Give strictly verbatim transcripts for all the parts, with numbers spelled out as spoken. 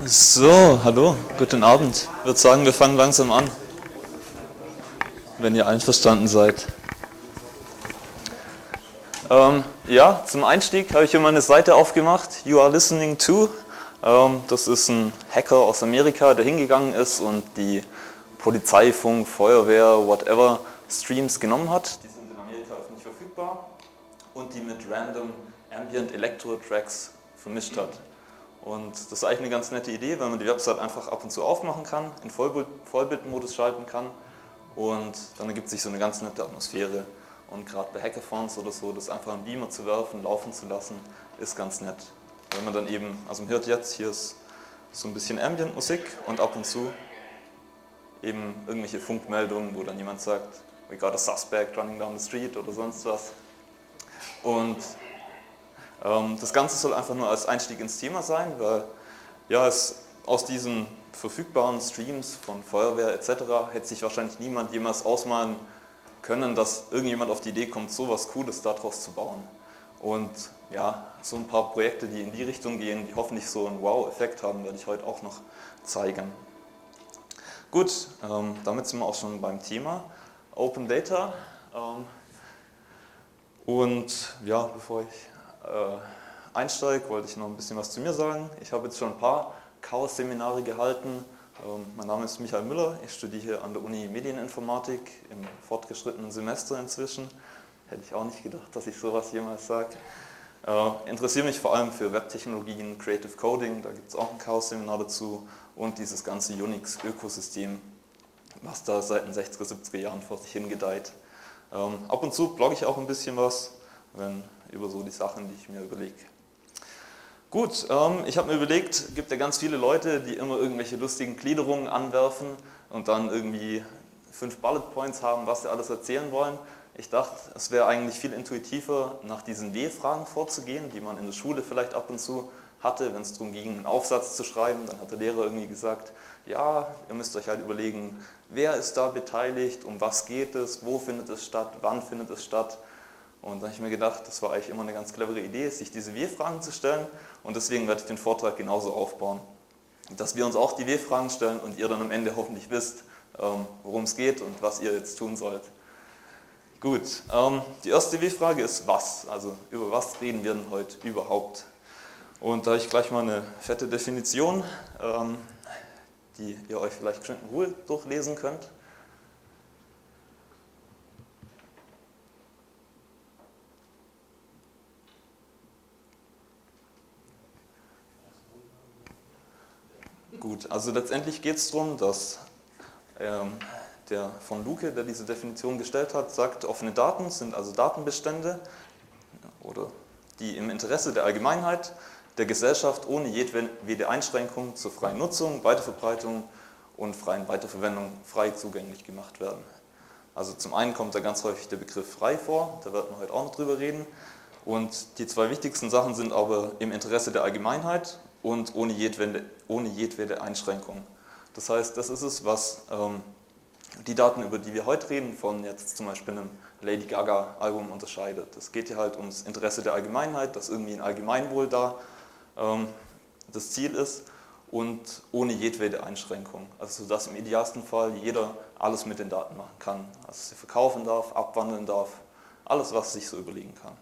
So, hallo, guten Abend. Ich würde sagen, wir fangen langsam an, wenn ihr einverstanden seid. Ähm, ja, zum Einstieg habe ich hier mal eine Seite aufgemacht, You Are Listening To. Ähm, das ist ein Hacker aus Amerika, der hingegangen ist und die Polizei, Funk, Feuerwehr, whatever, Streams genommen hat. Die sind in Amerika öffentlich verfügbar und die mit random Ambient Electro Tracks vermischt hat. Und das ist eigentlich eine ganz nette Idee, wenn man die Website einfach ab und zu aufmachen kann, in Vollbild, Vollbildmodus schalten kann und dann ergibt sich so eine ganz nette Atmosphäre. Und gerade bei Hackathons oder so, das einfach einen Beamer zu werfen, laufen zu lassen, ist ganz nett. Wenn man dann eben, also man hört jetzt, hier ist so ein bisschen Ambient-Musik und ab und zu eben irgendwelche Funkmeldungen, wo dann jemand sagt, we got a suspect running down the street oder sonst was. Und ähm, das Ganze soll einfach nur als Einstieg ins Thema sein, weil ja, es aus diesen verfügbaren Streams von Feuerwehr et cetera hätte sich wahrscheinlich niemand jemals ausmalen können, dass irgendjemand auf die Idee kommt, so was Cooles daraus zu bauen. Und ja, so ein paar Projekte, die in die Richtung gehen, die hoffentlich so einen Wow-Effekt haben, werde ich heute auch noch zeigen. Gut, ähm, damit sind wir auch schon beim Thema Open Data. Ähm, und ja, bevor ich äh, einsteige, wollte ich noch ein bisschen was zu mir sagen. Ich habe jetzt schon ein paar Chaos-Seminare gehalten. Ähm, mein Name ist Michael Müller, ich studiere hier an der Uni Medieninformatik im fortgeschrittenen Semester inzwischen. Hätte ich auch nicht gedacht, dass ich sowas jemals sage. Äh, interessiere mich vor allem für Webtechnologien, Creative Coding, da gibt es auch ein Chaos-Seminar dazu und dieses ganze Unix-Ökosystem, was da seit den sechziger, siebziger Jahren vor sich hingedeiht. Ähm, ab und zu blogge ich auch ein bisschen was, wenn, über so die Sachen, die ich mir überlege. Gut, ähm, ich habe mir überlegt, es gibt ja ganz viele Leute, die immer irgendwelche lustigen Gliederungen anwerfen und dann irgendwie fünf Bullet Points haben, was sie alles erzählen wollen. Ich dachte, es wäre eigentlich viel intuitiver, nach diesen W-Fragen vorzugehen, die man in der Schule vielleicht ab und zu hatte, wenn es darum ging, einen Aufsatz zu schreiben. Dann hat der Lehrer irgendwie gesagt, ja, ihr müsst euch halt überlegen, wer ist da beteiligt, um was geht es, wo findet es statt, wann findet es statt. Und da habe ich mir gedacht, das war eigentlich immer eine ganz clevere Idee, sich diese W-Fragen zu stellen. Und deswegen werde ich den Vortrag genauso aufbauen, dass wir uns auch die W-Fragen stellen und ihr dann am Ende hoffentlich wisst, worum es geht und was ihr jetzt tun sollt. Gut, die erste W-Frage ist was? Also über was reden wir denn heute überhaupt? Und da habe ich gleich mal eine fette Definition, die ihr euch vielleicht schön in Ruhe durchlesen könnt. Gut, also letztendlich geht es darum, dass ähm, der von Luke, der diese Definition gestellt hat, sagt, offene Daten sind also Datenbestände, oder die im Interesse der Allgemeinheit, der Gesellschaft ohne jedwede Einschränkung zur freien Nutzung, Weiterverbreitung und freien Weiterverwendung frei zugänglich gemacht werden. Also zum einen kommt da ganz häufig der Begriff frei vor, da werden wir heute auch noch drüber reden. Und die zwei wichtigsten Sachen sind aber im Interesse der Allgemeinheit und ohne jedwede, ohne jedwede Einschränkung. Das heißt, das ist es, was ähm, die Daten, über die wir heute reden, von jetzt zum Beispiel einem Lady Gaga Album unterscheidet. Es geht hier halt ums Interesse der Allgemeinheit, dass irgendwie ein Allgemeinwohl da ähm, das Ziel ist und ohne jedwede Einschränkung. Also dass im idealsten Fall jeder alles mit den Daten machen kann. Also sie verkaufen darf, abwandeln darf, alles was sich so überlegen kann.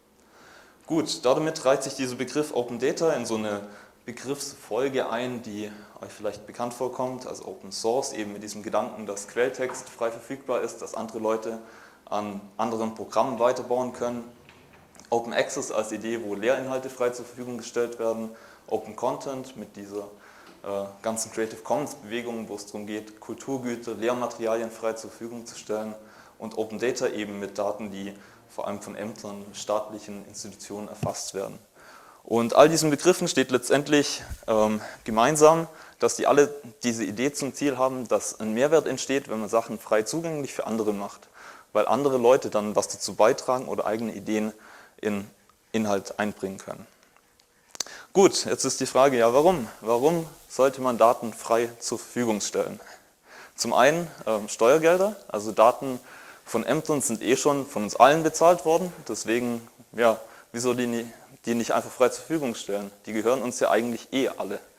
Gut, damit reiht sich dieser Begriff Open Data in so eine Begriffsfolge ein, die euch vielleicht bekannt vorkommt, also Open Source, eben mit diesem Gedanken, dass Quelltext frei verfügbar ist, dass andere Leute an anderen Programmen weiterbauen können. Open Access als Idee, wo Lehrinhalte frei zur Verfügung gestellt werden. Open Content mit dieser äh, ganzen Creative Commons Bewegung, wo es darum geht, Kulturgüter, Lehrmaterialien frei zur Verfügung zu stellen. Und Open Data eben mit Daten, die vor allem von Ämtern, staatlichen Institutionen erfasst werden. Und all diesen Begriffen steht letztendlich ähm, gemeinsam, dass die alle diese Idee zum Ziel haben, dass ein Mehrwert entsteht, wenn man Sachen frei zugänglich für andere macht, weil andere Leute dann was dazu beitragen oder eigene Ideen in Inhalt einbringen können. Gut, jetzt ist die Frage, ja warum? Warum sollte man Daten frei zur Verfügung stellen? Zum einen ähm, Steuergelder, also Daten von Ämtern sind eh schon von uns allen bezahlt worden, deswegen, ja, wieso die, nie, die nicht einfach frei zur Verfügung stellen? Die gehören uns ja eigentlich eh alle.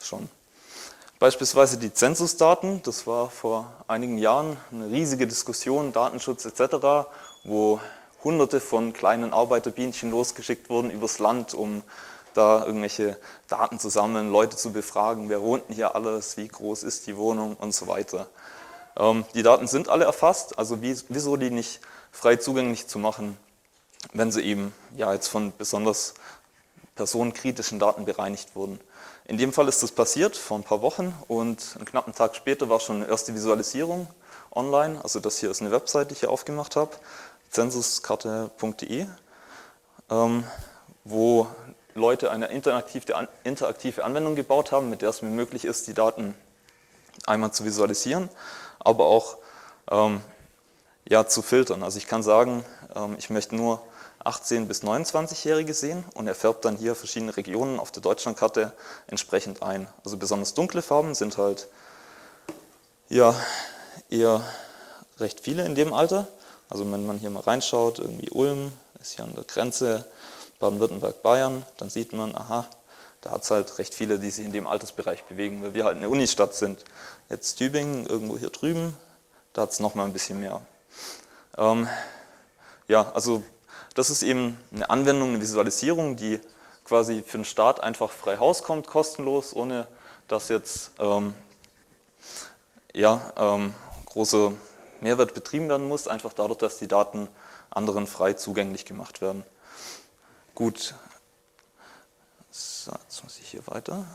schon. Beispielsweise die Zensusdaten, das war vor einigen Jahren eine riesige Diskussion, Datenschutz et cetera, wo hunderte von kleinen Arbeiterbienchen losgeschickt wurden übers Land, um da irgendwelche Daten zu sammeln, Leute zu befragen, wer wohnt denn hier alles, wie groß ist die Wohnung und so weiter. Ähm, die Daten sind alle erfasst, also wie, wieso die nicht frei zugänglich zu machen, wenn sie eben ja jetzt von besonders personenkritischen Daten bereinigt wurden. In dem Fall ist das passiert vor ein paar Wochen und einen knappen Tag später war schon eine erste Visualisierung online. Also das hier ist eine Website, die ich hier aufgemacht habe, censuskarte punkt de, ähm, wo Leute eine interaktive, interaktive Anwendung gebaut haben, mit der es mir möglich ist, die Daten einmal zu visualisieren, aber auch ähm, ja, zu filtern. Also ich kann sagen, ähm, ich möchte nur achtzehn- bis neunundzwanzigjährige sehen und er färbt dann hier verschiedene Regionen auf der Deutschlandkarte entsprechend ein. Also besonders dunkle Farben sind halt ja, eher recht viele in dem Alter. Also wenn man hier mal reinschaut, irgendwie Ulm ist hier an der Grenze, Baden-Württemberg, Bayern, dann sieht man, aha, da hat es halt recht viele, die sich in dem Altersbereich bewegen, weil wir halt eine Unistadt sind. Jetzt Tübingen, irgendwo hier drüben, da hat es nochmal ein bisschen mehr. Ähm, ja, also das ist eben eine Anwendung, eine Visualisierung, die quasi für den Staat einfach frei Haus kommt, kostenlos, ohne dass jetzt ähm, ja, ähm, großer Mehrwert betrieben werden muss, einfach dadurch, dass die Daten anderen frei zugänglich gemacht werden. Gut, so, jetzt muss ich hier weiter.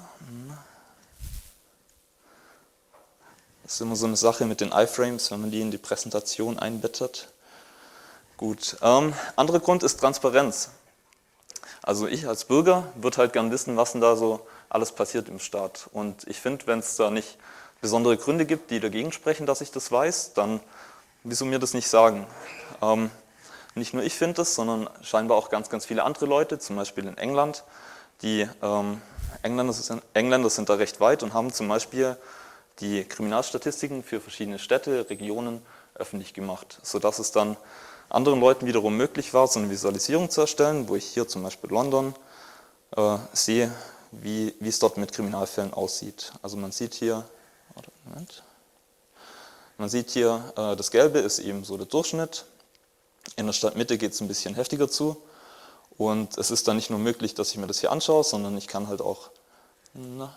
Das ist immer so eine Sache mit den iFrames, wenn man die in die Präsentation einbettet. Gut, ähm, anderer Grund ist Transparenz. Also ich als Bürger würde halt gern wissen, was denn da so alles passiert im Staat. Und ich finde, wenn es da nicht besondere Gründe gibt, die dagegen sprechen, dass ich das weiß, dann wieso mir das nicht sagen? Ähm, nicht nur ich finde das, sondern scheinbar auch ganz, ganz viele andere Leute, zum Beispiel in England. Die ähm, Engländer, sind, Engländer sind da recht weit und haben zum Beispiel die Kriminalstatistiken für verschiedene Städte, Regionen öffentlich gemacht, sodass es dann anderen Leuten wiederum möglich war, so eine Visualisierung zu erstellen, wo ich hier zum Beispiel London äh, sehe, wie, wie es dort mit Kriminalfällen aussieht. Also man sieht hier, Moment, man sieht hier, äh, das Gelbe ist eben so der Durchschnitt. In der Stadtmitte geht es ein bisschen heftiger zu. Und es ist dann nicht nur möglich, dass ich mir das hier anschaue, sondern ich kann halt auch, na,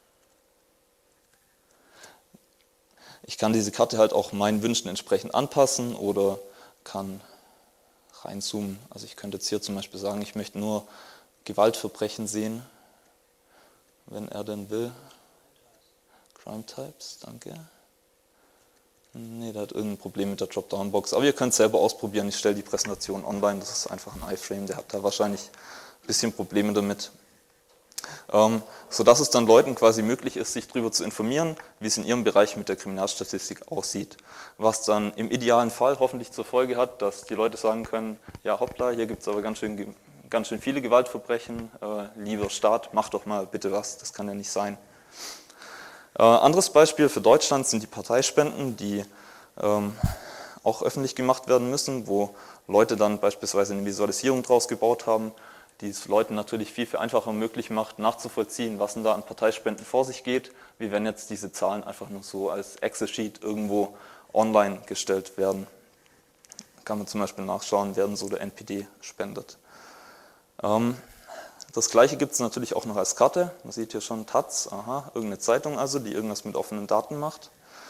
ich kann diese Karte halt auch meinen Wünschen entsprechend anpassen oder kann reinzoomen. Also ich könnte jetzt hier zum Beispiel sagen, ich möchte nur Gewaltverbrechen sehen, wenn er denn will. Crime Types, danke. Ne, der hat irgendein Problem mit der Dropdown-Box. Aber ihr könnt es selber ausprobieren. Ich stelle die Präsentation online. Das ist einfach ein iFrame. Der hat da wahrscheinlich ein bisschen Probleme damit. Ähm, sodass es dann Leuten quasi möglich ist, sich darüber zu informieren, wie es in ihrem Bereich mit der Kriminalstatistik aussieht. Was dann im idealen Fall hoffentlich zur Folge hat, dass die Leute sagen können, ja hoppla, hier gibt es aber ganz schön, ganz schön viele Gewaltverbrechen. Äh, lieber Staat, mach doch mal bitte was. Das kann ja nicht sein. Äh, anderes Beispiel für Deutschland sind die Parteispenden, die ähm, auch öffentlich gemacht werden müssen, wo Leute dann beispielsweise eine Visualisierung draus gebaut haben, die es Leuten natürlich viel, viel einfacher möglich macht, nachzuvollziehen, was denn da an Parteispenden vor sich geht, wie wenn jetzt diese Zahlen einfach nur so als Excel-Sheet irgendwo online gestellt werden. Da kann man zum Beispiel nachschauen, werden so der N P D spendet. Ähm, Das gleiche gibt es natürlich auch noch als Karte. Man sieht hier schon Taz, aha, irgendeine Zeitung also, die irgendwas mit offenen Daten macht.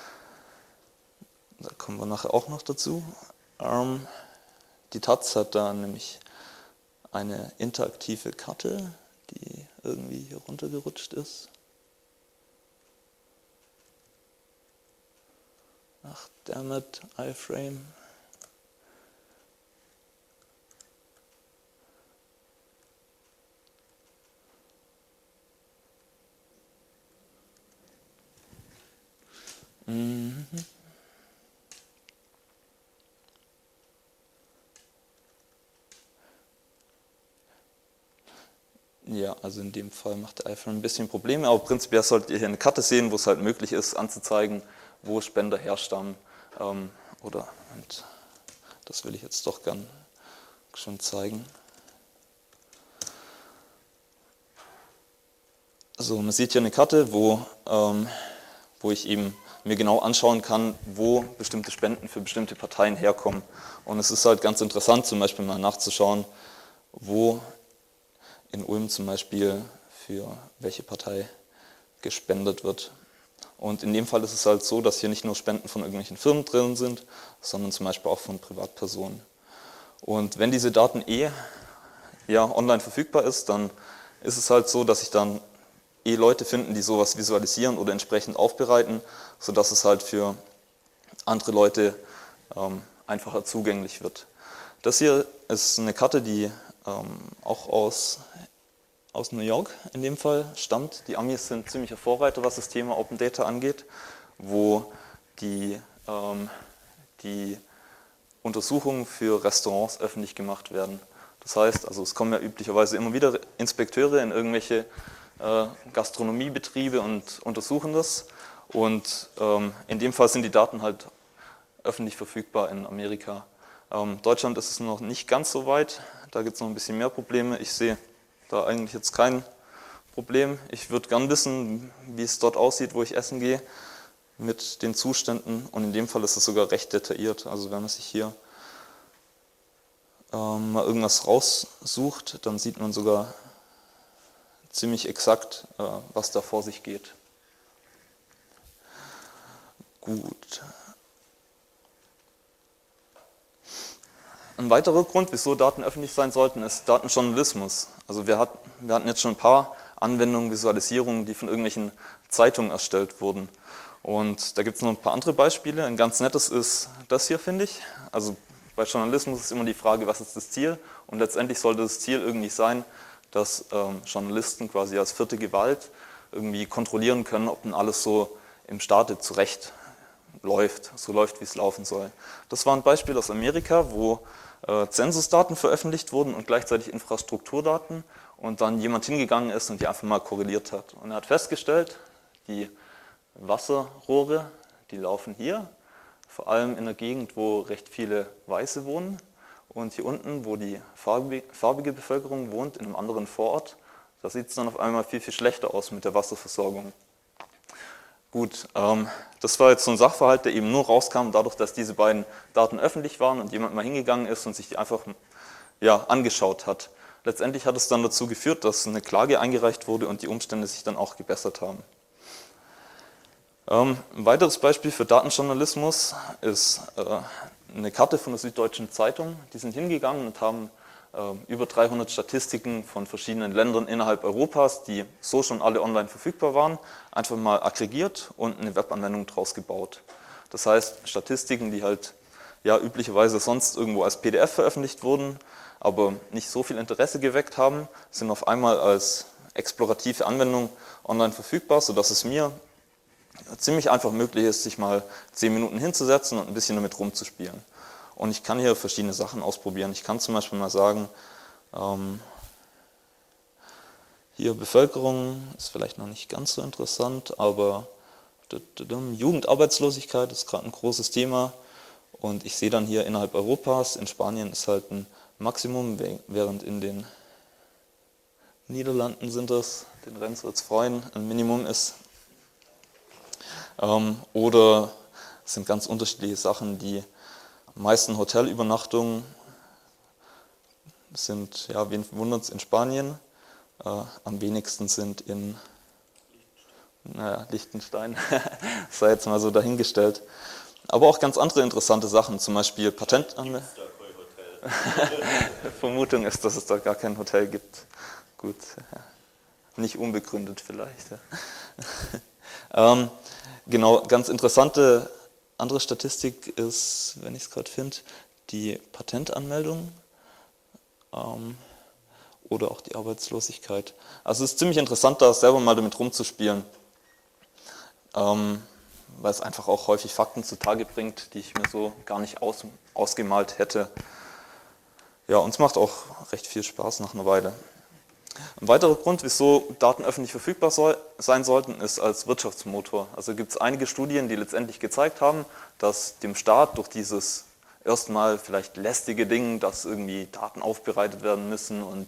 Da kommen wir nachher auch noch dazu. Ähm, die Taz hat da nämlich eine interaktive Karte, die irgendwie hier runtergerutscht ist. Ach, dammit, iFrame. Mhm. Ja, also in dem Fall macht der iPhone ein bisschen Probleme, aber prinzipiell solltet ihr hier eine Karte sehen, wo es halt möglich ist, anzuzeigen, wo Spender herstammen. Ähm, oder, und das will ich jetzt doch gern schon zeigen. So, man sieht hier eine Karte, wo, ähm, wo ich eben mir genau anschauen kann, wo bestimmte Spenden für bestimmte Parteien herkommen. Und es ist halt ganz interessant, zum Beispiel mal nachzuschauen, wo in Ulm zum Beispiel für welche Partei gespendet wird. Und in dem Fall ist es halt so, dass hier nicht nur Spenden von irgendwelchen Firmen drin sind, sondern zum Beispiel auch von Privatpersonen. Und wenn diese Daten eh ja, online verfügbar ist, dann ist es halt so, dass sich dann eh Leute finden, die sowas visualisieren oder entsprechend aufbereiten, sodass es halt für andere Leute ähm, einfacher zugänglich wird. Das hier ist eine Karte, die ähm, auch aus, aus New York in dem Fall stammt. Die Amis sind ziemlicher Vorreiter, was das Thema Open Data angeht, wo die, ähm, die Untersuchungen für Restaurants öffentlich gemacht werden. Das heißt, also es kommen ja üblicherweise immer wieder Inspekteure in irgendwelche äh, Gastronomiebetriebe und untersuchen das. Und ähm, in dem Fall sind die Daten halt öffentlich verfügbar in Amerika. Ähm, Deutschland ist es noch nicht ganz so weit, da gibt es noch ein bisschen mehr Probleme. Ich sehe da eigentlich jetzt kein Problem. Ich würde gern wissen, wie es dort aussieht, wo ich essen gehe, mit den Zuständen. Und in dem Fall ist es sogar recht detailliert. Also wenn man sich hier ähm, mal irgendwas raussucht, dann sieht man sogar ziemlich exakt, äh, was da vor sich geht. Gut. Ein weiterer Grund, wieso Daten öffentlich sein sollten, ist Datenjournalismus. Also wir, hat, wir hatten jetzt schon ein paar Anwendungen, Visualisierungen, die von irgendwelchen Zeitungen erstellt wurden. Und da gibt es noch ein paar andere Beispiele. Ein ganz nettes ist das hier, finde ich. Also bei Journalismus ist immer die Frage, was ist das Ziel? Und letztendlich sollte das Ziel irgendwie sein, dass ähm, Journalisten quasi als vierte Gewalt irgendwie kontrollieren können, ob denn alles so im Staate zurecht läuft, so läuft, wie es laufen soll. Das war ein Beispiel aus Amerika, wo äh, Zensusdaten veröffentlicht wurden und gleichzeitig Infrastrukturdaten und dann jemand hingegangen ist und die einfach mal korreliert hat. Und er hat festgestellt, die Wasserrohre, die laufen hier, vor allem in der Gegend, wo recht viele Weiße wohnen. Und hier unten, wo die farbige Bevölkerung wohnt, in einem anderen Vorort, da sieht es dann auf einmal viel, viel schlechter aus mit der Wasserversorgung. Gut, ähm, das war jetzt so ein Sachverhalt, der eben nur rauskam, dadurch, dass diese beiden Daten öffentlich waren und jemand mal hingegangen ist und sich die einfach ja, angeschaut hat. Letztendlich hat es dann dazu geführt, dass eine Klage eingereicht wurde und die Umstände sich dann auch gebessert haben. Ähm, ein weiteres Beispiel für Datenjournalismus ist äh, eine Karte von der Süddeutschen Zeitung. Die sind hingegangen und haben äh, über dreihundert Statistiken von verschiedenen Ländern innerhalb Europas, die so schon alle online verfügbar waren, einfach mal aggregiert und eine Webanwendung draus gebaut. Das heißt, Statistiken, die halt ja üblicherweise sonst irgendwo als P D F veröffentlicht wurden, aber nicht so viel Interesse geweckt haben, sind auf einmal als explorative Anwendung online verfügbar, sodass es mir ziemlich einfach möglich ist, sich mal zehn Minuten hinzusetzen und ein bisschen damit rumzuspielen. Und ich kann hier verschiedene Sachen ausprobieren. Ich kann zum Beispiel mal sagen, ähm, hier Bevölkerung ist vielleicht noch nicht ganz so interessant, aber Jugendarbeitslosigkeit ist gerade ein großes Thema. Und ich sehe dann hier innerhalb Europas, in Spanien ist halt ein Maximum, während in den Niederlanden sind das, den Renz wird es freuen, ein Minimum ist. Ähm, oder es sind ganz unterschiedliche Sachen, die am meisten Hotelübernachtungen sind, ja, wen wundert es, in Spanien, äh, am wenigsten sind in naja, Liechtenstein, sei jetzt mal so dahingestellt. Aber auch ganz andere interessante Sachen, zum Beispiel Patentanmeldung. Vermutung ist, dass es da gar kein Hotel gibt. Gut, nicht unbegründet vielleicht. Ja. ähm, genau, ganz interessante andere Statistik ist, wenn ich es gerade finde, die Patentanmeldung ähm, oder auch die Arbeitslosigkeit. Also es ist ziemlich interessant, da selber mal damit rumzuspielen, ähm, weil es einfach auch häufig Fakten zutage bringt, die ich mir so gar nicht aus, ausgemalt hätte. Ja, uns macht auch recht viel Spaß nach einer Weile. Ein weiterer Grund, wieso Daten öffentlich verfügbar soll, sein sollten, ist als Wirtschaftsmotor. Also gibt es einige Studien, die letztendlich gezeigt haben, dass dem Staat durch dieses erstmal vielleicht lästige Ding, dass irgendwie Daten aufbereitet werden müssen und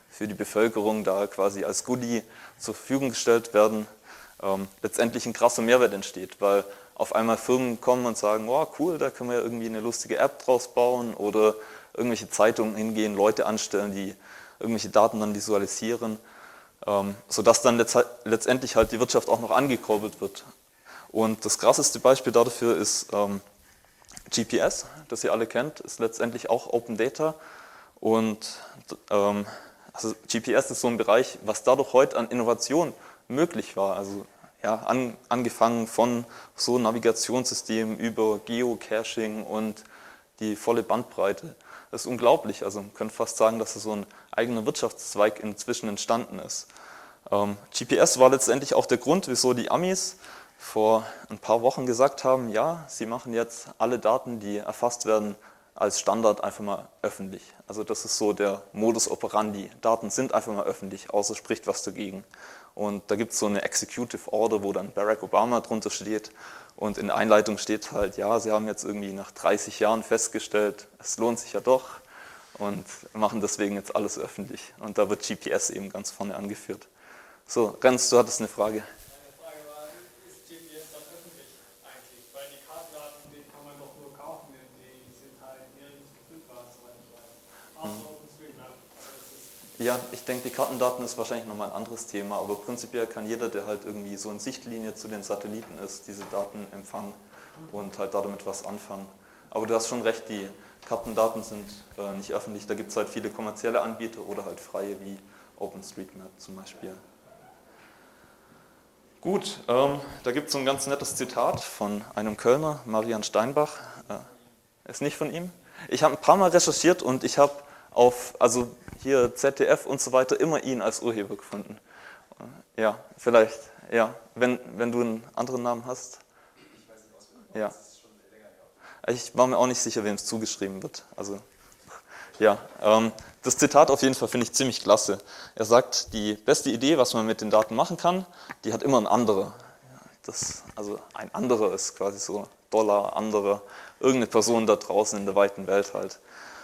für die Bevölkerung da quasi als Goodie zur Verfügung gestellt werden, ähm, letztendlich ein krasser Mehrwert entsteht, weil auf einmal Firmen kommen und sagen, oh cool, da können wir ja irgendwie eine lustige App draus bauen oder irgendwelche Zeitungen hingehen, Leute anstellen, die irgendwelche Daten dann visualisieren, ähm, sodass dann letzt letztendlich halt die Wirtschaft auch noch angekurbelt wird. Und das krasseste Beispiel dafür ist ähm, G P S, das ihr alle kennt, ist letztendlich auch Open Data. Und ähm, also G P S ist so ein Bereich, was dadurch heute an Innovation möglich war. Also ja, an, angefangen von so Navigationssystemen über Geocaching und die volle Bandbreite. Das ist unglaublich. Also man könnte fast sagen, dass es so ein eigener Wirtschaftszweig inzwischen entstanden ist. Ähm, G P S war letztendlich auch der Grund, wieso die Amis vor ein paar Wochen gesagt haben, ja, sie machen jetzt alle Daten, die erfasst werden, als Standard einfach mal öffentlich. Also das ist so der Modus operandi. Daten sind einfach mal öffentlich, außer spricht was dagegen. Und da gibt es so eine Executive Order, wo dann Barack Obama drunter steht. Und in der Einleitung steht halt, ja, sie haben jetzt irgendwie nach dreißig Jahren festgestellt, es lohnt sich ja doch und machen deswegen jetzt alles öffentlich. Und da wird G P S eben ganz vorne angeführt. So, Renz, du hattest eine Frage. Ja, ich denke, die Kartendaten ist wahrscheinlich nochmal ein anderes Thema, aber prinzipiell kann jeder, der halt irgendwie so in Sichtlinie zu den Satelliten ist, diese Daten empfangen und halt damit was anfangen. Aber du hast schon recht, die Kartendaten sind äh, nicht öffentlich, da gibt es halt viele kommerzielle Anbieter oder halt freie wie OpenStreetMap zum Beispiel. Gut, ähm, da gibt es so ein ganz nettes Zitat von einem Kölner, Marian Steinbach, äh, ist nicht von ihm. Ich habe ein paar Mal recherchiert und ich habe auf, also hier Z D F und so weiter, immer ihn als Urheber gefunden. Ja, vielleicht, ja, wenn, wenn du einen anderen Namen hast. Ich weiß nicht, was ja. Das ist schon länger her. Ich war mir auch nicht sicher, wem es zugeschrieben wird. Also, ja, ähm, das Zitat auf jeden Fall finde ich ziemlich klasse. Er sagt, die beste Idee, was man mit den Daten machen kann, die hat immer ein anderer. Das, also ein anderer ist quasi so Dollar, anderer, irgendeine Person da draußen in der weiten Welt halt.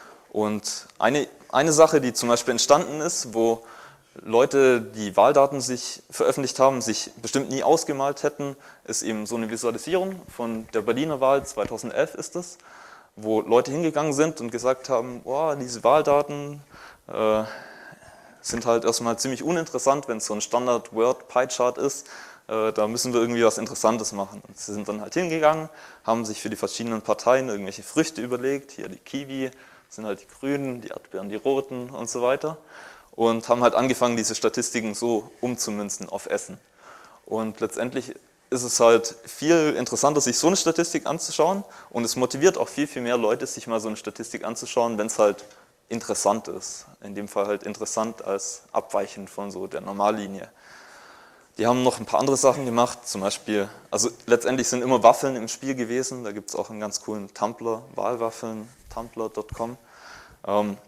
Und eine, eine Sache, die zum Beispiel entstanden ist, wo Leute, die Wahldaten sich veröffentlicht haben, sich bestimmt nie ausgemalt hätten, ist eben so eine Visualisierung von der Berliner Wahl zweitausendelf ist es, wo Leute hingegangen sind und gesagt haben, oh, diese Wahldaten äh, sind halt erstmal ziemlich uninteressant, wenn es so ein Standard-Word-Pie-Chart ist, äh, da müssen wir irgendwie was Interessantes machen. Und sie sind dann halt hingegangen, haben sich für die verschiedenen Parteien irgendwelche Früchte überlegt, hier die Kiwi, sind halt die Grünen, die Erdbeeren, die Roten und so weiter. Und haben halt angefangen, diese Statistiken so umzumünzen auf Essen. Und letztendlich ist es halt viel interessanter, sich so eine Statistik anzuschauen. Und es motiviert auch viel, viel mehr Leute, sich mal so eine Statistik anzuschauen, wenn es halt interessant ist. In dem Fall halt interessant als abweichend von so der Normallinie. Die haben noch ein paar andere Sachen gemacht, zum Beispiel, also letztendlich sind immer Waffeln im Spiel gewesen, da gibt es auch einen ganz coolen Tumblr, Wahlwaffeln, tumblr punkt com, ähm,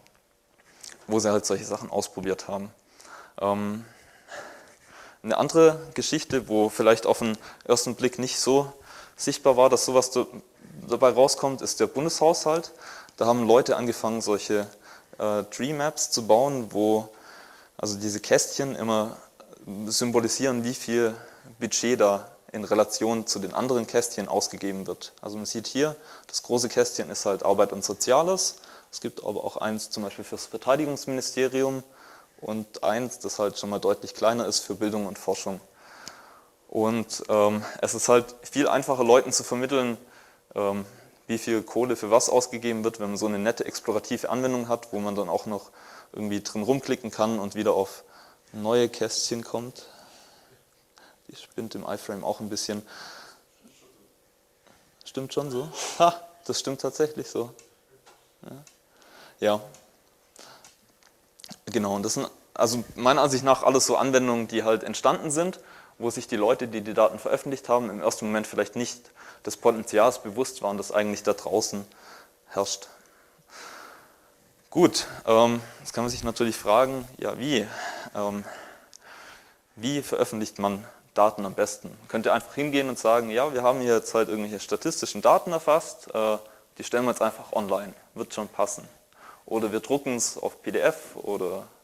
wo sie halt solche Sachen ausprobiert haben. Ähm, eine andere Geschichte, wo vielleicht auf den ersten Blick nicht so sichtbar war, dass sowas dabei rauskommt, ist der Bundeshaushalt. Da haben Leute angefangen, solche äh, Tree Maps zu bauen, wo also diese Kästchen immer symbolisieren, wie viel Budget da in Relation zu den anderen Kästchen ausgegeben wird. Also man sieht hier, das große Kästchen ist halt Arbeit und Soziales. Es gibt aber auch eins zum Beispiel fürs Verteidigungsministerium und eins, das halt schon mal deutlich kleiner ist, für Bildung und Forschung. Und ähm, es ist halt viel einfacher, Leuten zu vermitteln, ähm, wie viel Kohle für was ausgegeben wird, wenn man so eine nette explorative Anwendung hat, wo man dann auch noch irgendwie drin rumklicken kann und wieder auf neue Kästchen kommt. Die spinnt im iFrame auch ein bisschen. Stimmt schon so? Ha, das stimmt tatsächlich so. Ja, ja. Genau. Und das sind also meiner Ansicht nach alles so Anwendungen, die halt entstanden sind, wo sich die Leute, die die Daten veröffentlicht haben, im ersten Moment vielleicht nicht des Potenzials bewusst waren, das eigentlich da draußen herrscht. Gut, ähm, jetzt kann man sich natürlich fragen, ja wie? Ähm, wie veröffentlicht man Daten am besten? Man könnte einfach hingehen und sagen, ja, wir haben hier jetzt halt irgendwelche statistischen Daten erfasst, äh, die stellen wir jetzt einfach online, wird schon passen. Oder wir drucken es auf P D F oder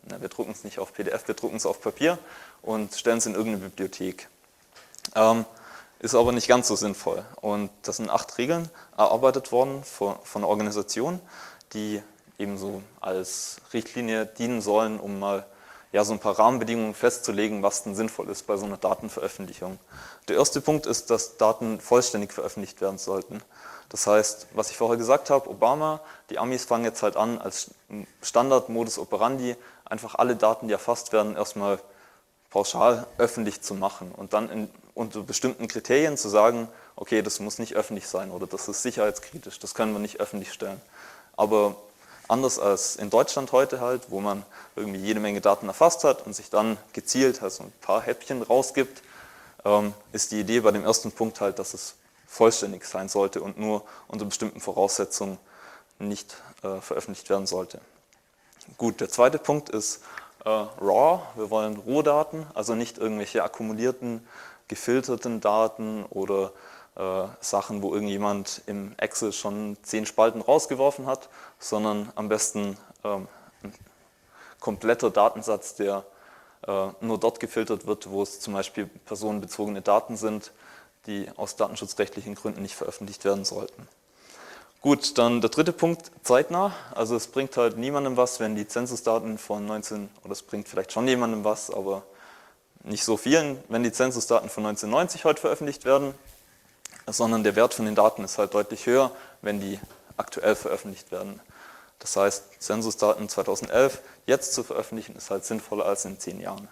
na, wir drucken es nicht auf P D F, wir drucken es auf Papier und stellen es in irgendeine Bibliothek. Ähm, ist aber nicht ganz so sinnvoll. Und das sind acht Regeln erarbeitet worden von, von einer Organisation, die ebenso als Richtlinie dienen sollen, um mal ja, so ein paar Rahmenbedingungen festzulegen, was denn sinnvoll ist bei so einer Datenveröffentlichung. Der erste Punkt ist, dass Daten vollständig veröffentlicht werden sollten. Das heißt, was ich vorher gesagt habe, Obama, die Amis fangen jetzt halt an, als Standard-Modus operandi einfach alle Daten, die erfasst werden, erstmal pauschal öffentlich zu machen und dann in, unter bestimmten Kriterien zu sagen, okay, das muss nicht öffentlich sein oder das ist sicherheitskritisch, das können wir nicht öffentlich stellen. Aber anders als in Deutschland heute halt, wo man irgendwie jede Menge Daten erfasst hat und sich dann gezielt halt so ein paar Häppchen rausgibt, ähm, ist die Idee bei dem ersten Punkt halt, dass es vollständig sein sollte und nur unter bestimmten Voraussetzungen nicht äh, veröffentlicht werden sollte. Gut, der zweite Punkt ist äh, raw. Wir wollen Rohdaten, also nicht irgendwelche akkumulierten, gefilterten Daten oder äh, Sachen, wo irgendjemand im Excel schon zehn Spalten rausgeworfen hat, sondern am besten ähm, ein kompletter Datensatz, der äh, nur dort gefiltert wird, wo es zum Beispiel personenbezogene Daten sind, die aus datenschutzrechtlichen Gründen nicht veröffentlicht werden sollten. Gut, dann der dritte Punkt, zeitnah. Also es bringt halt niemandem was, wenn die Zensusdaten von neunzehn, oder es bringt vielleicht schon jemandem was, aber nicht so vielen, wenn die Zensusdaten von neunzehnhundertneunzig heute veröffentlicht werden, sondern der Wert von den Daten ist halt deutlich höher, wenn die aktuell veröffentlicht werden. Das heißt, Zensusdaten zweitausendelf jetzt zu veröffentlichen, ist halt sinnvoller als in zehn Jahren.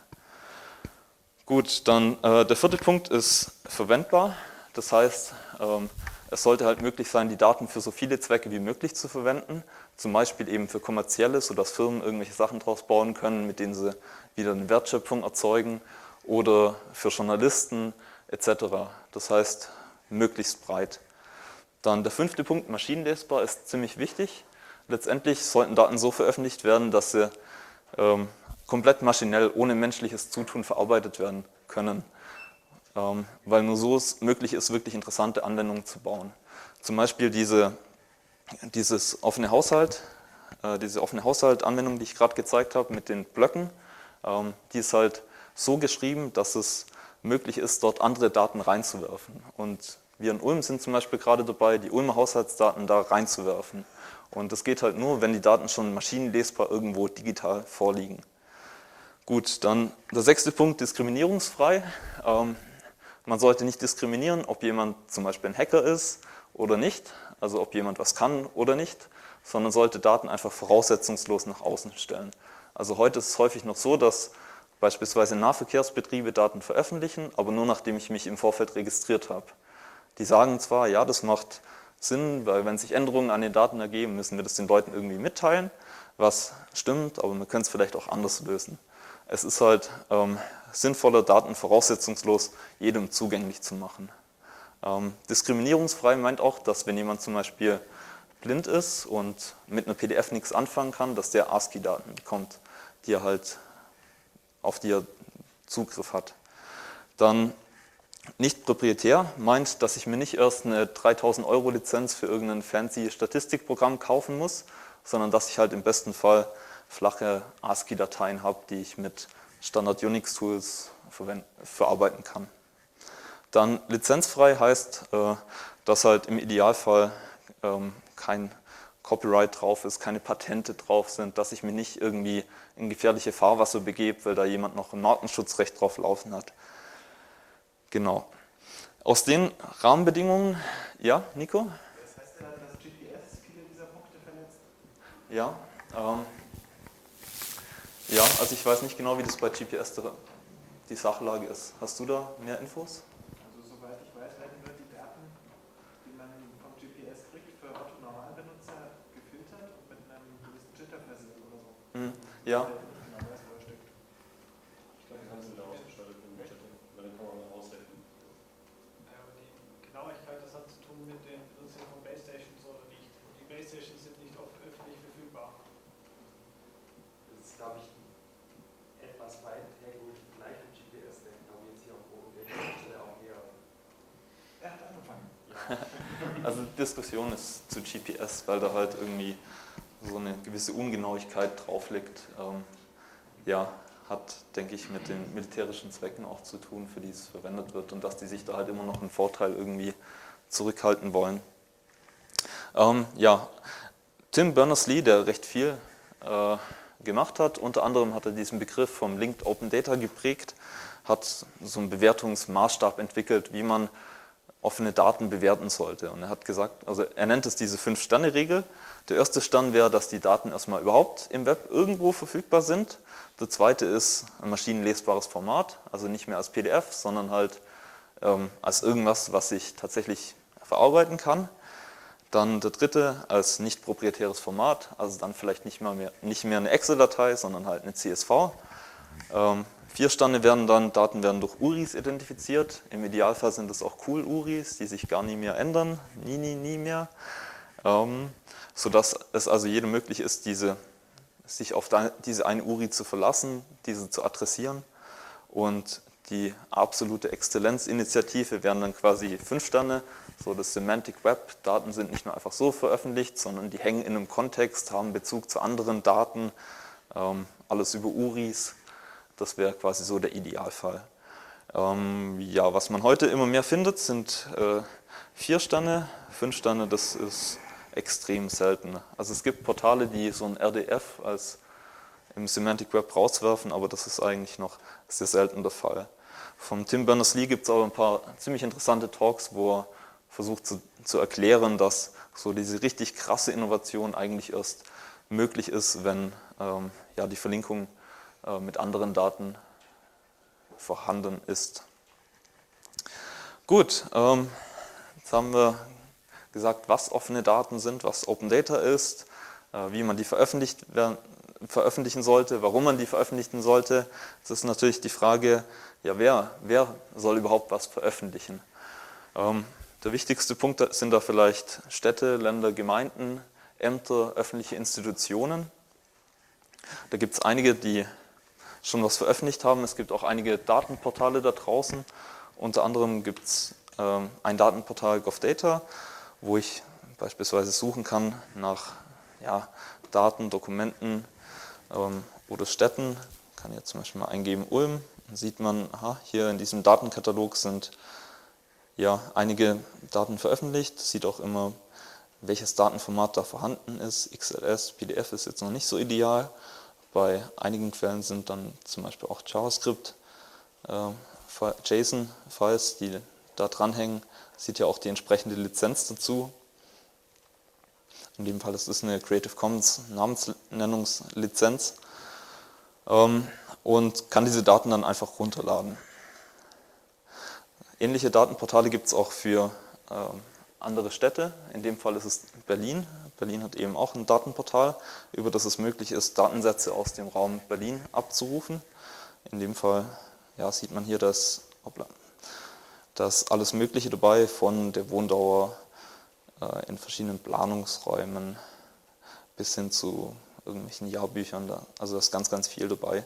Gut, dann äh, der vierte Punkt ist verwendbar. Das heißt, ähm, es sollte halt möglich sein, die Daten für so viele Zwecke wie möglich zu verwenden. Zum Beispiel eben für kommerzielle, sodass Firmen irgendwelche Sachen draus bauen können, mit denen sie wieder eine Wertschöpfung erzeugen, oder für Journalisten et cetera. Das heißt, möglichst breit. Dann der fünfte Punkt, maschinenlesbar, ist ziemlich wichtig. Letztendlich sollten Daten so veröffentlicht werden, dass sie ähm, komplett maschinell, ohne menschliches Zutun verarbeitet werden können. Ähm, weil nur so es möglich ist, wirklich interessante Anwendungen zu bauen. Zum Beispiel diese, dieses offene Haushalt, äh, diese offene Haushalt-Anwendung, die ich gerade gezeigt habe mit den Blöcken, ähm, die ist halt so geschrieben, dass es möglich ist, dort andere Daten reinzuwerfen. Und wir in Ulm sind zum Beispiel gerade dabei, die Ulmer Haushaltsdaten da reinzuwerfen. Und das geht halt nur, wenn die Daten schon maschinenlesbar irgendwo digital vorliegen. Gut, dann der sechste Punkt, diskriminierungsfrei. Ähm, man sollte nicht diskriminieren, ob jemand zum Beispiel ein Hacker ist oder nicht, also ob jemand was kann oder nicht, sondern sollte Daten einfach voraussetzungslos nach außen stellen. Also heute ist es häufig noch so, dass beispielsweise Nahverkehrsbetriebe Daten veröffentlichen, aber nur nachdem ich mich im Vorfeld registriert habe. Die sagen zwar, ja, das macht Sinn, weil wenn sich Änderungen an den Daten ergeben, müssen wir das den Leuten irgendwie mitteilen, was stimmt, aber wir können es vielleicht auch anders lösen. Es ist halt ähm, sinnvoller, Daten voraussetzungslos jedem zugänglich zu machen. Ähm, diskriminierungsfrei meint auch, dass wenn jemand zum Beispiel blind ist und mit einer P D F nichts anfangen kann, dass der ASCII-Daten bekommt, die er halt, auf die er Zugriff hat. Dann nicht proprietär meint, dass ich mir nicht erst eine dreitausend Euro Lizenz für irgendein fancy Statistikprogramm kaufen muss, sondern dass ich halt im besten Fall flache ASCII-Dateien habe, die ich mit Standard-Unix-Tools verarbeiten kann. Dann lizenzfrei heißt, dass halt im Idealfall kein Copyright drauf ist, keine Patente drauf sind, dass ich mir nicht irgendwie in gefährliche Fahrwasser begebe, weil da jemand noch ein Markenschutzrecht drauf laufen hat. Genau. Aus den Rahmenbedingungen, ja, Nico? Das heißt ja, dass G P S viele dieser Punkte verletzt? Ja, ähm, ja, also ich weiß nicht genau, wie das bei G P S die Sachlage ist. Hast du da mehr Infos? Also soweit ich weiß, werden nur die Daten, die man vom G P S kriegt, für Otto-Normalbenutzer gefiltert und mit einem gewissen Jitter versehen oder so. Hm, ja. Ich nicht genau weiß, wo er steckt. Ich glaube, die haben sie da ausgestattet mit dem Jitter, weil dann kann man mal aushelfen. Ja, aber die Genauigkeit, das hat zu tun mit den Benutzern von Basestations oder nicht. Und die Basestations sind nicht oft öffentlich verfügbar. Das ist, glaube ich, etwas weit hergeholt gleich mit G P S, der glaube ich jetzt hier auf Boden, der ist auch eher. Er hat angefangen. Ja. Also die Diskussion ist zu G P S, weil da halt irgendwie so eine gewisse Ungenauigkeit drauf liegt. Ähm, ja, hat, denke ich, mit den militärischen Zwecken auch zu tun, für die es verwendet wird und dass die sich da halt immer noch einen Vorteil irgendwie zurückhalten wollen. Ähm, ja, Tim Berners-Lee, der recht viel äh, gemacht hat, unter anderem hat er diesen Begriff vom Linked Open Data geprägt, hat so einen Bewertungsmaßstab entwickelt, wie man offene Daten bewerten sollte. Und er hat gesagt, also er nennt es diese Fünf-Sterne-Regel. Der erste Stern wäre, dass die Daten erstmal überhaupt im Web irgendwo verfügbar sind. Der zweite ist ein maschinenlesbares Format, also nicht mehr als P D F, sondern halt ähm, als irgendwas, was ich tatsächlich verarbeiten kann. Dann der dritte als nicht proprietäres Format, also dann vielleicht nicht mehr, mehr, nicht mehr eine Excel-Datei, sondern halt eine C S V. Ähm, vier Sterne werden dann, Daten werden durch U R Is identifiziert. Im Idealfall sind das auch Cool-U R Is, die sich gar nie mehr ändern, nie, nie, nie mehr. Ähm, sodass es also jedem möglich ist, diese, sich auf diese eine U R I zu verlassen, diese zu adressieren. Und die absolute Exzellenzinitiative wären dann quasi fünf Sterne, so das Semantic Web. Daten sind nicht nur einfach so veröffentlicht, sondern die hängen in einem Kontext, haben Bezug zu anderen Daten, ähm, alles über U R Is. Das wäre quasi so der Idealfall. Ähm, ja, was man heute immer mehr findet, sind äh, vier Sterne. Fünf Sterne, das ist extrem selten. Also es gibt Portale, die so ein R D F als im Semantic Web rauswerfen, aber das ist eigentlich noch sehr selten der Fall. Vom Tim Berners-Lee gibt es auch ein paar ziemlich interessante Talks, wo er versucht zu, zu erklären, dass so diese richtig krasse Innovation eigentlich erst möglich ist, wenn ähm, ja, die Verlinkung äh, mit anderen Daten vorhanden ist. Gut, ähm, jetzt haben wir gesagt, was offene Daten sind, was Open Data ist, äh, wie man die veröffentlicht werden, veröffentlichen sollte, warum man die veröffentlichen sollte. Das ist natürlich die Frage, ja, wer, wer soll überhaupt was veröffentlichen? Ähm, der wichtigste Punkt sind da vielleicht Städte, Länder, Gemeinden, Ämter, öffentliche Institutionen. Da gibt es einige, die schon was veröffentlicht haben. Es gibt auch einige Datenportale da draußen. Unter anderem gibt es ähm, ein Datenportal GovData, wo ich beispielsweise suchen kann nach ja, Daten, Dokumenten ähm, oder Städten. Ich kann jetzt zum Beispiel mal eingeben Ulm. Dann sieht man, aha, hier in diesem Datenkatalog sind ja einige Daten veröffentlicht. Sieht auch immer, welches Datenformat da vorhanden ist. X L S, P D F ist jetzt noch nicht so ideal. Bei einigen Quellen sind dann zum Beispiel auch JavaScript, äh, JSON-Files, die da dranhängen. Sieht ja auch die entsprechende Lizenz dazu. In dem Fall ist es eine Creative Commons Namensnennungslizenz ähm, und kann diese Daten dann einfach runterladen. Ähnliche Datenportale gibt es auch für äh, andere Städte. In dem Fall ist es Berlin. Berlin hat eben auch ein Datenportal, über das es möglich ist, Datensätze aus dem Raum Berlin abzurufen. In dem Fall ja, sieht man hier das, hoppla, das alles Mögliche dabei, von der Wohndauer äh, in verschiedenen Planungsräumen bis hin zu irgendwelchen Jahrbüchern. Da, also da ist ganz, ganz viel dabei.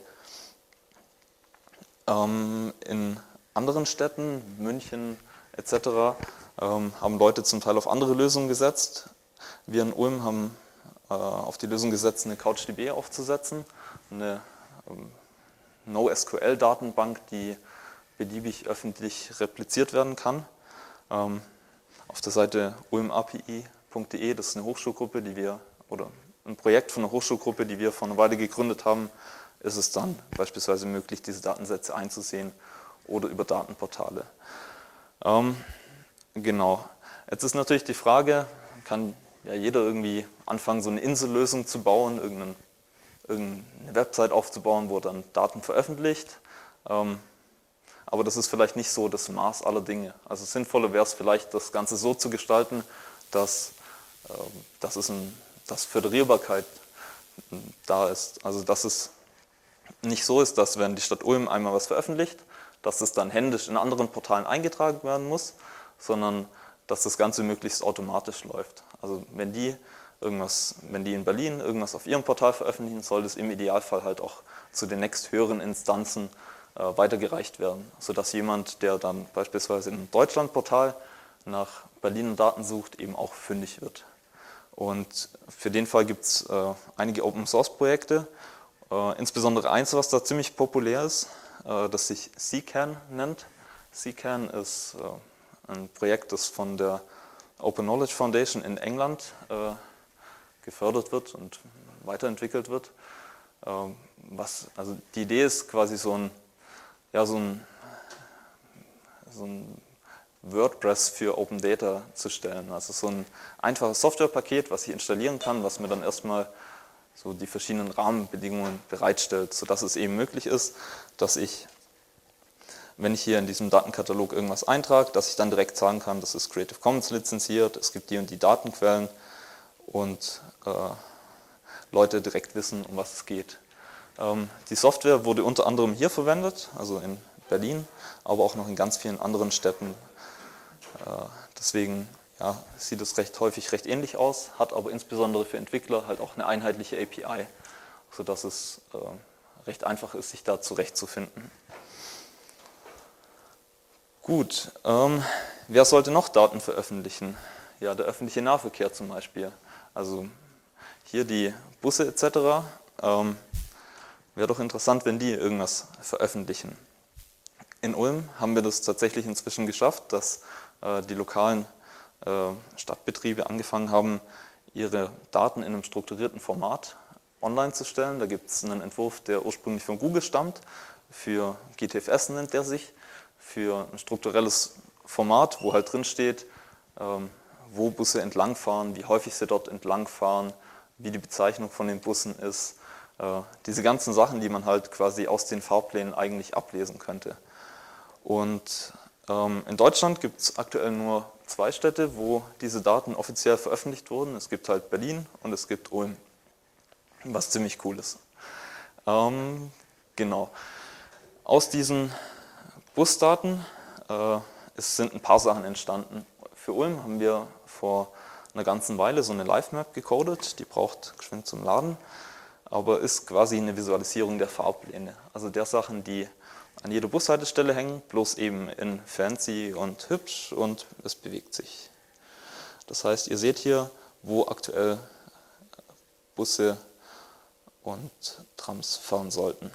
Ähm, in anderen Städten, München et cetera, ähm, haben Leute zum Teil auf andere Lösungen gesetzt. Wir in Ulm haben äh, auf die Lösung gesetzt, eine CouchDB aufzusetzen, eine ähm, NoSQL-Datenbank, die beliebig öffentlich repliziert werden kann. Ähm, auf der Seite ulm A P I punkt de, das ist eine Hochschulgruppe, die wir, oder ein Projekt von einer Hochschulgruppe, die wir vor einer Weile gegründet haben, ist es dann beispielsweise möglich, diese Datensätze einzusehen oder über Datenportale. Ähm, genau. Jetzt ist natürlich die Frage, kann ja jeder irgendwie anfangen, so eine Insellösung zu bauen, irgendeine, irgendeine Website aufzubauen, wo er dann Daten veröffentlicht. Ähm, aber das ist vielleicht nicht so das Maß aller Dinge. Also sinnvoller wäre es vielleicht, das Ganze so zu gestalten, dass, äh, dass, es ein, dass Föderierbarkeit da ist. Also dass es nicht so ist, dass wenn die Stadt Ulm einmal was veröffentlicht, dass es dann händisch in anderen Portalen eingetragen werden muss, sondern dass das Ganze möglichst automatisch läuft. Also wenn die irgendwas, wenn die in Berlin irgendwas auf ihrem Portal veröffentlichen, soll das im Idealfall halt auch zu den nächsthöheren Instanzen äh, weitergereicht werden, sodass jemand, der dann beispielsweise im Deutschlandportal nach Berliner Daten sucht, eben auch fündig wird. Und für den Fall gibt es äh, einige Open-Source-Projekte, Äh, insbesondere eins, was da ziemlich populär ist, äh, das sich C C A N nennt. C C A N ist äh, ein Projekt, das von der Open Knowledge Foundation in England äh, gefördert wird und weiterentwickelt wird. Äh, was, also die Idee ist quasi so ein, ja, so ein, so ein WordPress für Open Data zu stellen. Also so ein einfaches Softwarepaket, was ich installieren kann, was mir dann erstmal so die verschiedenen Rahmenbedingungen bereitstellt, sodass es eben möglich ist, dass ich, wenn ich hier in diesem Datenkatalog irgendwas eintrage, dass ich dann direkt sagen kann, das ist Creative Commons lizenziert, es gibt die und die Datenquellen und äh, Leute direkt wissen, um was es geht. Ähm, die Software wurde unter anderem hier verwendet, also in Berlin, aber auch noch in ganz vielen anderen Städten. Äh, deswegen ja, sieht es recht häufig recht ähnlich aus, hat aber insbesondere für Entwickler halt auch eine einheitliche A P I, sodass es äh, recht einfach ist, sich da zurechtzufinden. Gut, ähm, wer sollte noch Daten veröffentlichen? Ja, der öffentliche Nahverkehr zum Beispiel. Also hier die Busse et cetera. Ähm, Wäre doch interessant, wenn die irgendwas veröffentlichen. In Ulm haben wir das tatsächlich inzwischen geschafft, dass äh, die lokalen äh, Stadtbetriebe angefangen haben, ihre Daten in einem strukturierten Format online zu stellen. Da gibt es einen Entwurf, der ursprünglich von Google stammt. Für G T F S nennt der sich. Für ein strukturelles Format, wo halt drin steht, ähm, wo Busse entlangfahren, wie häufig sie dort entlangfahren, wie die Bezeichnung von den Bussen ist. Äh, diese ganzen Sachen, die man halt quasi aus den Fahrplänen eigentlich ablesen könnte. Und ähm, in Deutschland gibt es aktuell nur zwei Städte, wo diese Daten offiziell veröffentlicht wurden. Es gibt halt Berlin und es gibt Ulm, was ziemlich cool ist. Ähm, genau. Aus diesen Busdaten äh, es sind ein paar Sachen entstanden. Für Ulm haben wir vor einer ganzen Weile so eine Live-Map gecodet, die braucht geschwind zum Laden, aber ist quasi eine Visualisierung der Fahrpläne, also der Sachen, die an jeder Bushaltestelle hängen, bloß eben in fancy und hübsch und es bewegt sich. Das heißt, ihr seht hier, wo aktuell Busse und Trams fahren sollten.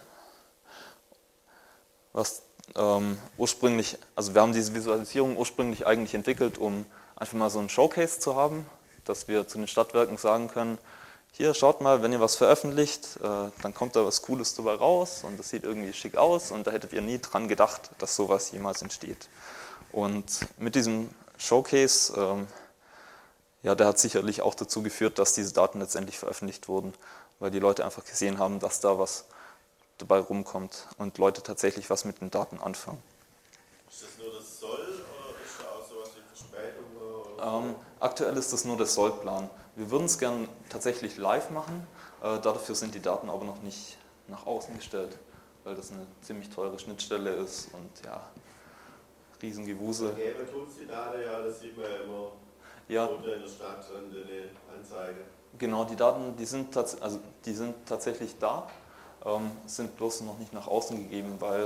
Was ähm, ursprünglich, also wir haben diese Visualisierung ursprünglich eigentlich entwickelt, um einfach mal so ein Showcase zu haben, dass wir zu den Stadtwerken sagen können, hier schaut mal, wenn ihr was veröffentlicht, äh, dann kommt da was Cooles dabei raus und das sieht irgendwie schick aus und da hättet ihr nie dran gedacht, dass sowas jemals entsteht. Und mit diesem Showcase, ähm, ja, der hat sicherlich auch dazu geführt, dass diese Daten letztendlich veröffentlicht wurden, weil die Leute einfach gesehen haben, dass da was dabei rumkommt und Leute tatsächlich was mit den Daten anfangen. Ist das nur das Soll oder ist da auch sowas wie Verspätung? Oder Ähm, aktuell ist das nur der Sollplan. Wir würden es gern tatsächlich live machen, äh, dafür sind die Daten aber noch nicht nach außen gestellt, weil das eine ziemlich teure Schnittstelle ist und ja, Riesengewusel. Gäbe tut es die Daten ja, das sieht man ja immer Ja, unten in der Stadt und in der Anzeige. genau, die Daten, die sind, tats also die sind tatsächlich da, ähm, sind bloß noch nicht nach außen gegeben, weil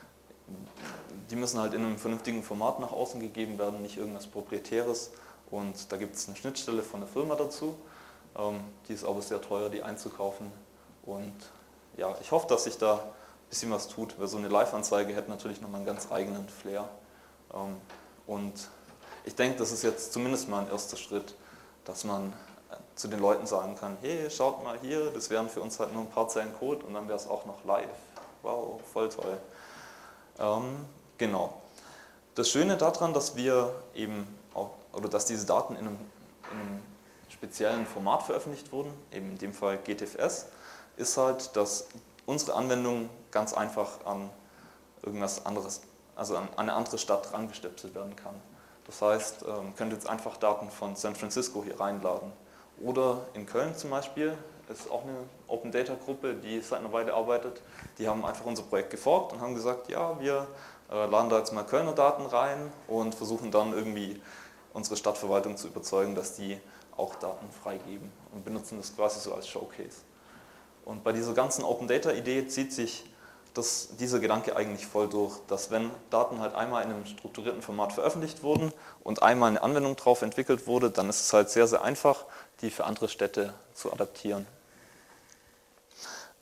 die müssen halt in einem vernünftigen Format nach außen gegeben werden, nicht irgendwas Proprietäres. Und da gibt es eine Schnittstelle von der Firma dazu, ähm, die ist aber sehr teuer, die einzukaufen. Und ja, ich hoffe, dass sich da ein bisschen was tut, weil so eine Live-Anzeige hätte natürlich nochmal einen ganz eigenen Flair. Ähm, und ich denke, das ist jetzt zumindest mal ein erster Schritt, dass man zu den Leuten sagen kann, hey, schaut mal hier, das wären für uns halt nur ein paar Zeilen Code und dann wäre es auch noch live. Wow, voll toll. Ähm, genau. Das Schöne daran, dass wir eben auch, oder dass diese Daten in einem, in einem speziellen Format veröffentlicht wurden, eben in dem Fall G T F S, ist halt, dass unsere Anwendung ganz einfach an irgendwas anderes, also an eine andere Stadt rangestöpselt werden kann. Das heißt, ihr könnt jetzt einfach Daten von San Francisco hier reinladen. Oder in Köln zum Beispiel, ist auch eine Open Data Gruppe, die seit einer Weile arbeitet. Die haben einfach unser Projekt geforkt und haben gesagt, ja, wir äh, laden da jetzt mal Kölner Daten rein und versuchen dann irgendwie unsere Stadtverwaltung zu überzeugen, dass die auch Daten freigeben und benutzen das quasi so als Showcase. Und bei dieser ganzen Open Data Idee zieht sich das, dieser Gedanke eigentlich voll durch, dass wenn Daten halt einmal in einem strukturierten Format veröffentlicht wurden und einmal eine Anwendung drauf entwickelt wurde, dann ist es halt sehr, sehr einfach, die für andere Städte zu adaptieren.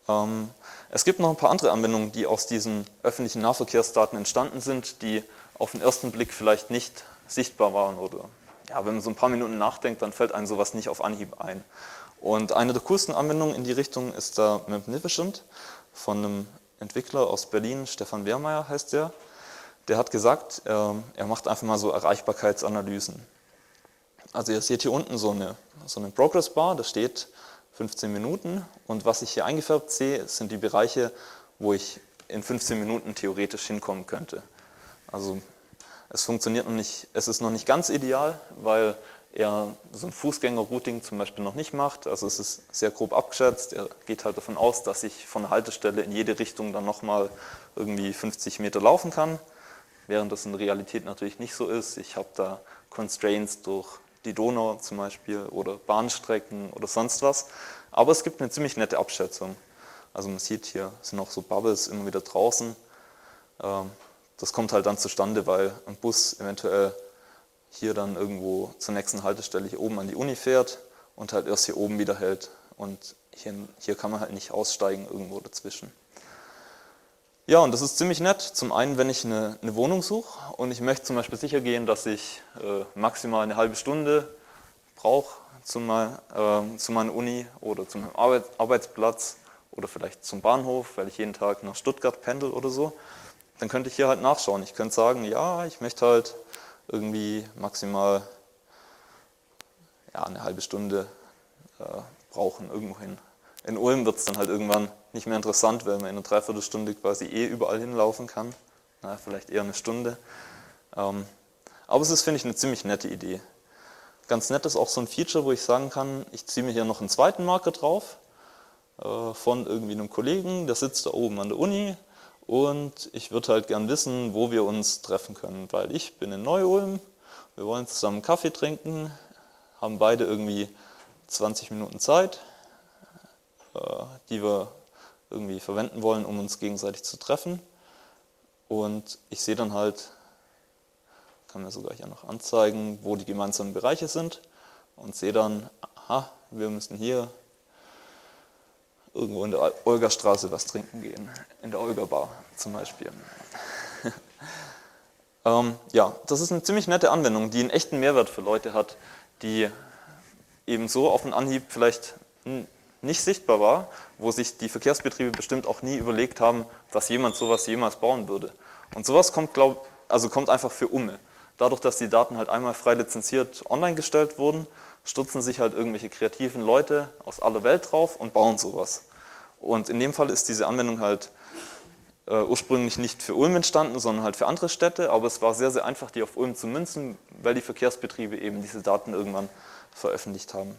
Ähm, es gibt noch ein paar andere Anwendungen, die aus diesen öffentlichen Nahverkehrsdaten entstanden sind, die auf den ersten Blick vielleicht nicht sichtbar waren oder ja, wenn man so ein paar Minuten nachdenkt, dann fällt einem sowas nicht auf Anhieb ein. Und eine der coolsten Anwendungen in die Richtung ist da Mapnificent von einem Entwickler aus Berlin, Stefan Wehrmeier heißt der. Der hat gesagt, er macht einfach mal so Erreichbarkeitsanalysen. Also ihr seht hier unten so eine, so eine Progress Bar, da steht fünfzehn Minuten und was ich hier eingefärbt sehe, sind die Bereiche, wo ich in fünfzehn Minuten theoretisch hinkommen könnte. Also es funktioniert noch nicht, es ist noch nicht ganz ideal, weil er so ein Fußgänger-Routing zum Beispiel noch nicht macht. Also es ist sehr grob abgeschätzt. Er geht halt davon aus, dass ich von der Haltestelle in jede Richtung dann nochmal irgendwie fünfzig Meter laufen kann, während das in der Realität natürlich nicht so ist. Ich habe da Constraints durch die Donau zum Beispiel oder Bahnstrecken oder sonst was. Aber es gibt eine ziemlich nette Abschätzung. Also man sieht hier sind auch so Bubbles immer wieder draußen. Das kommt halt dann zustande, weil ein Bus eventuell hier dann irgendwo zur nächsten Haltestelle hier oben an die Uni fährt und halt erst hier oben wieder hält. Und hier, hier kann man halt nicht aussteigen irgendwo dazwischen. Ja, und das ist ziemlich nett. Zum einen, wenn ich eine, eine Wohnung suche und ich möchte zum Beispiel sicher gehen, dass ich äh, maximal eine halbe Stunde brauche zu, mein, äh, zu meiner Uni oder zu meinem Arbeit, Arbeitsplatz oder vielleicht zum Bahnhof, weil ich jeden Tag nach Stuttgart pendel oder so, dann könnte ich hier halt nachschauen. Ich könnte sagen, ja, ich möchte halt irgendwie maximal ja, eine halbe Stunde äh, brauchen irgendwo hin. In Ulm wird es dann halt irgendwann nicht mehr interessant, weil man in einer Dreiviertelstunde quasi eh überall hinlaufen kann. Na, vielleicht eher eine Stunde. Ähm, aber es ist, finde ich, eine ziemlich nette Idee. Ganz nett ist auch so ein Feature, wo ich sagen kann, ich ziehe mir hier noch einen zweiten Marker drauf äh, von irgendwie einem Kollegen, der sitzt da oben an der Uni und ich würde halt gern wissen, wo wir uns treffen können, weil ich bin in Neu-Ulm, wir wollen zusammen einen Kaffee trinken, haben beide irgendwie zwanzig Minuten Zeit, die wir irgendwie verwenden wollen, um uns gegenseitig zu treffen. Und ich sehe dann halt, kann mir sogar hier noch anzeigen, wo die gemeinsamen Bereiche sind und sehe dann, aha, wir müssen hier irgendwo in der Olgastraße was trinken gehen, in der Olga-Bar zum Beispiel. ähm, ja, das ist eine ziemlich nette Anwendung, die einen echten Mehrwert für Leute hat, die eben so auf den Anhieb vielleicht nicht sichtbar war, wo sich die Verkehrsbetriebe bestimmt auch nie überlegt haben, dass jemand sowas jemals bauen würde. Und sowas kommt, glaub, also kommt einfach für Umme. Dadurch, dass die Daten halt einmal frei lizenziert online gestellt wurden, stürzen sich halt irgendwelche kreativen Leute aus aller Welt drauf und bauen sowas. Und in dem Fall ist diese Anwendung halt äh, ursprünglich nicht für Ulm entstanden, sondern halt für andere Städte, aber es war sehr, sehr einfach, die auf Ulm zu münzen, weil die Verkehrsbetriebe eben diese Daten irgendwann veröffentlicht haben.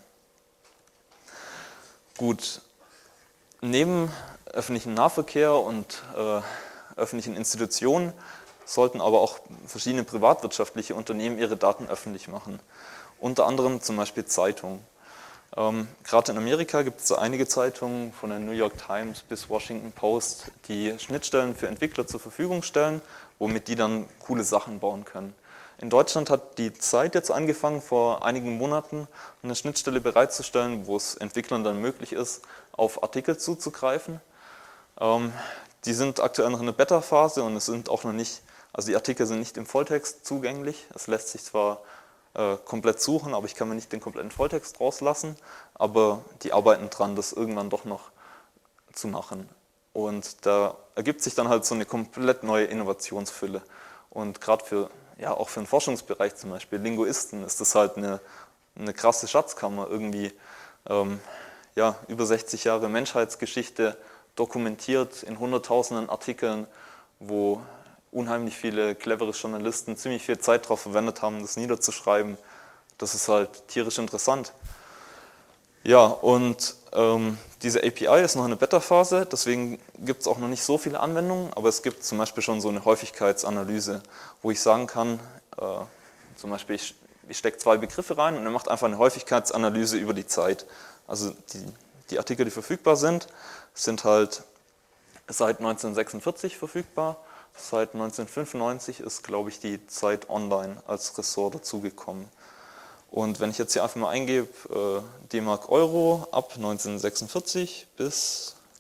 Gut, neben öffentlichem Nahverkehr und äh, öffentlichen Institutionen sollten aber auch verschiedene privatwirtschaftliche Unternehmen ihre Daten öffentlich machen. Unter anderem zum Beispiel Zeitungen. Ähm, Gerade in Amerika gibt es so einige Zeitungen, von der New York Times bis Washington Post, die Schnittstellen für Entwickler zur Verfügung stellen, womit die dann coole Sachen bauen können. In Deutschland hat die Zeit jetzt angefangen, vor einigen Monaten eine Schnittstelle bereitzustellen, wo es Entwicklern dann möglich ist, auf Artikel zuzugreifen. Ähm, die sind aktuell noch in der Beta-Phase und es sind auch noch nicht, also die Artikel sind nicht im Volltext zugänglich. Es lässt sich zwar äh, komplett suchen, aber ich kann mir nicht den kompletten Volltext rauslassen, aber die arbeiten dran, das irgendwann doch noch zu machen. Und da ergibt sich dann halt so eine komplett neue Innovationsfülle. Und gerade für ja, auch für den Forschungsbereich zum Beispiel, Linguisten, ist das halt eine, eine krasse Schatzkammer, irgendwie ähm, ja, über sechzig Jahre Menschheitsgeschichte dokumentiert in hunderttausenden Artikeln, wo unheimlich viele clevere Journalisten ziemlich viel Zeit darauf verwendet haben, das niederzuschreiben. Das ist halt tierisch interessant. Ja, und ähm, diese A P I ist noch in der Beta-Phase, deswegen gibt es auch noch nicht so viele Anwendungen, aber es gibt zum Beispiel schon so eine Häufigkeitsanalyse, wo ich sagen kann, äh, zum Beispiel ich, ich stecke zwei Begriffe rein und er macht einfach eine Häufigkeitsanalyse über die Zeit. Also die, die Artikel, die verfügbar sind, sind halt seit neunzehnhundertsechsundvierzig verfügbar. Seit neunzehnhundertfünfundneunzig ist, glaube ich, die Zeit Online als Ressort dazugekommen. Und wenn ich jetzt hier einfach mal eingebe, äh, D-Mark Euro ab neunzehnhundertsechsundvierzig bis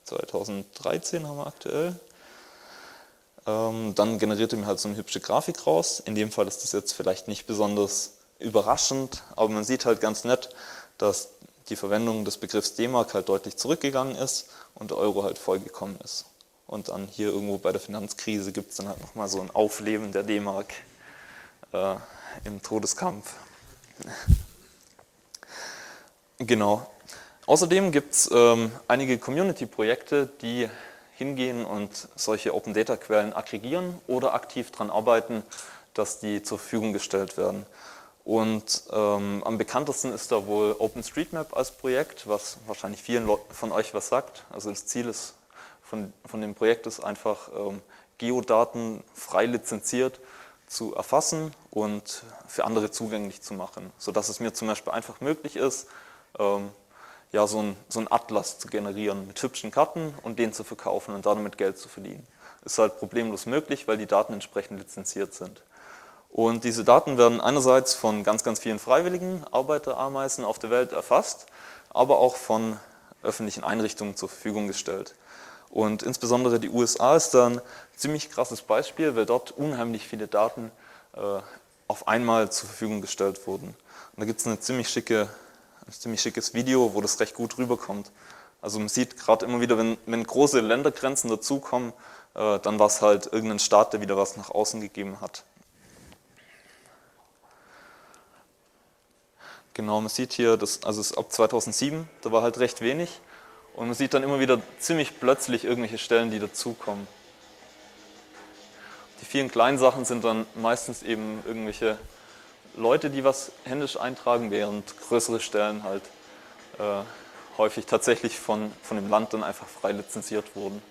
zweitausenddreizehn haben wir aktuell. Ähm, dann generiert er mir halt so eine hübsche Grafik raus. In dem Fall ist das jetzt vielleicht nicht besonders überraschend, aber man sieht halt ganz nett, dass die Verwendung des Begriffs D-Mark halt deutlich zurückgegangen ist und der Euro halt vollgekommen ist. Und dann hier irgendwo bei der Finanzkrise gibt es dann halt nochmal so ein Aufleben der D-Mark äh, im Todeskampf. Genau. Außerdem gibt es ähm, einige Community-Projekte, die hingehen und solche Open-Data-Quellen aggregieren oder aktiv daran arbeiten, dass die zur Verfügung gestellt werden. Und ähm, am bekanntesten ist da wohl OpenStreetMap als Projekt, was wahrscheinlich vielen Leuten von euch was sagt. Also das Ziel ist von, von dem Projekt ist einfach, ähm, Geodaten frei lizenziert zu erfassen und für andere zugänglich zu machen, sodass es mir zum Beispiel einfach möglich ist, ähm, ja, so ein, so ein Atlas zu generieren mit hübschen Karten und den zu verkaufen und damit Geld zu verdienen. Ist halt problemlos möglich, weil die Daten entsprechend lizenziert sind. Und diese Daten werden einerseits von ganz, ganz vielen freiwilligen Arbeiterameisen auf der Welt erfasst, aber auch von öffentlichen Einrichtungen zur Verfügung gestellt. Und insbesondere die U S A ist da ein ziemlich krasses Beispiel, weil dort unheimlich viele Daten äh, auf einmal zur Verfügung gestellt wurden. Und da gibt es eine ziemlich schicke, ein ziemlich schickes Video, wo das recht gut rüberkommt. Also man sieht gerade immer wieder, wenn, wenn große Ländergrenzen dazukommen, äh, dann war es halt irgendein Staat, der wieder was nach außen gegeben hat. Genau, man sieht hier, das, also es ist ab zweitausendsieben, da war halt recht wenig. Und man sieht dann immer wieder ziemlich plötzlich irgendwelche Stellen, die dazukommen. Die vielen kleinen Sachen sind dann meistens eben irgendwelche Leute, die was händisch eintragen, während größere Stellen halt äh, häufig tatsächlich von, von dem Land dann einfach frei lizenziert wurden.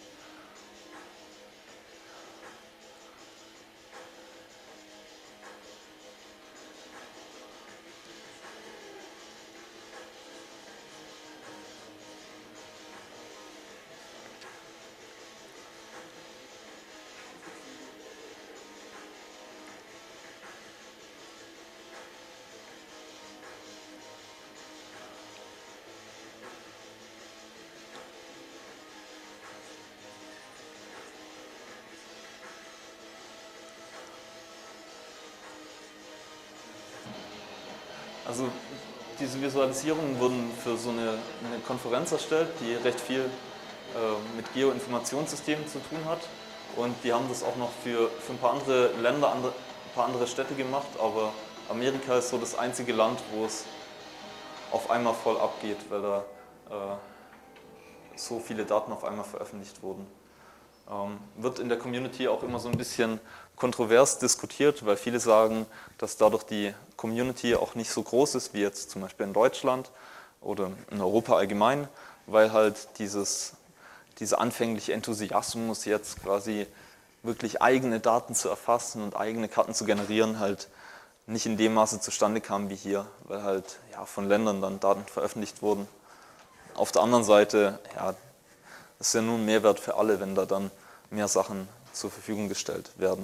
Also diese Visualisierungen wurden für so eine, eine Konferenz erstellt, die recht viel äh, mit Geoinformationssystemen zu tun hat. Und die haben das auch noch für, für ein paar andere Länder, andere, ein paar andere Städte gemacht, aber Amerika ist so das einzige Land, wo es auf einmal voll abgeht, weil da äh, so viele Daten auf einmal veröffentlicht wurden. Ähm, wird in der Community auch immer so ein bisschen kontrovers diskutiert, weil viele sagen, dass dadurch die Community auch nicht so groß ist wie jetzt zum Beispiel in Deutschland oder in Europa allgemein, weil halt dieses, dieser anfängliche Enthusiasmus jetzt quasi wirklich eigene Daten zu erfassen und eigene Karten zu generieren halt nicht in dem Maße zustande kam wie hier, weil halt ja, von Ländern dann Daten veröffentlicht wurden. Auf der anderen Seite, ja, das ist ja nur ein Mehrwert für alle, wenn da dann mehr Sachen zur Verfügung gestellt werden.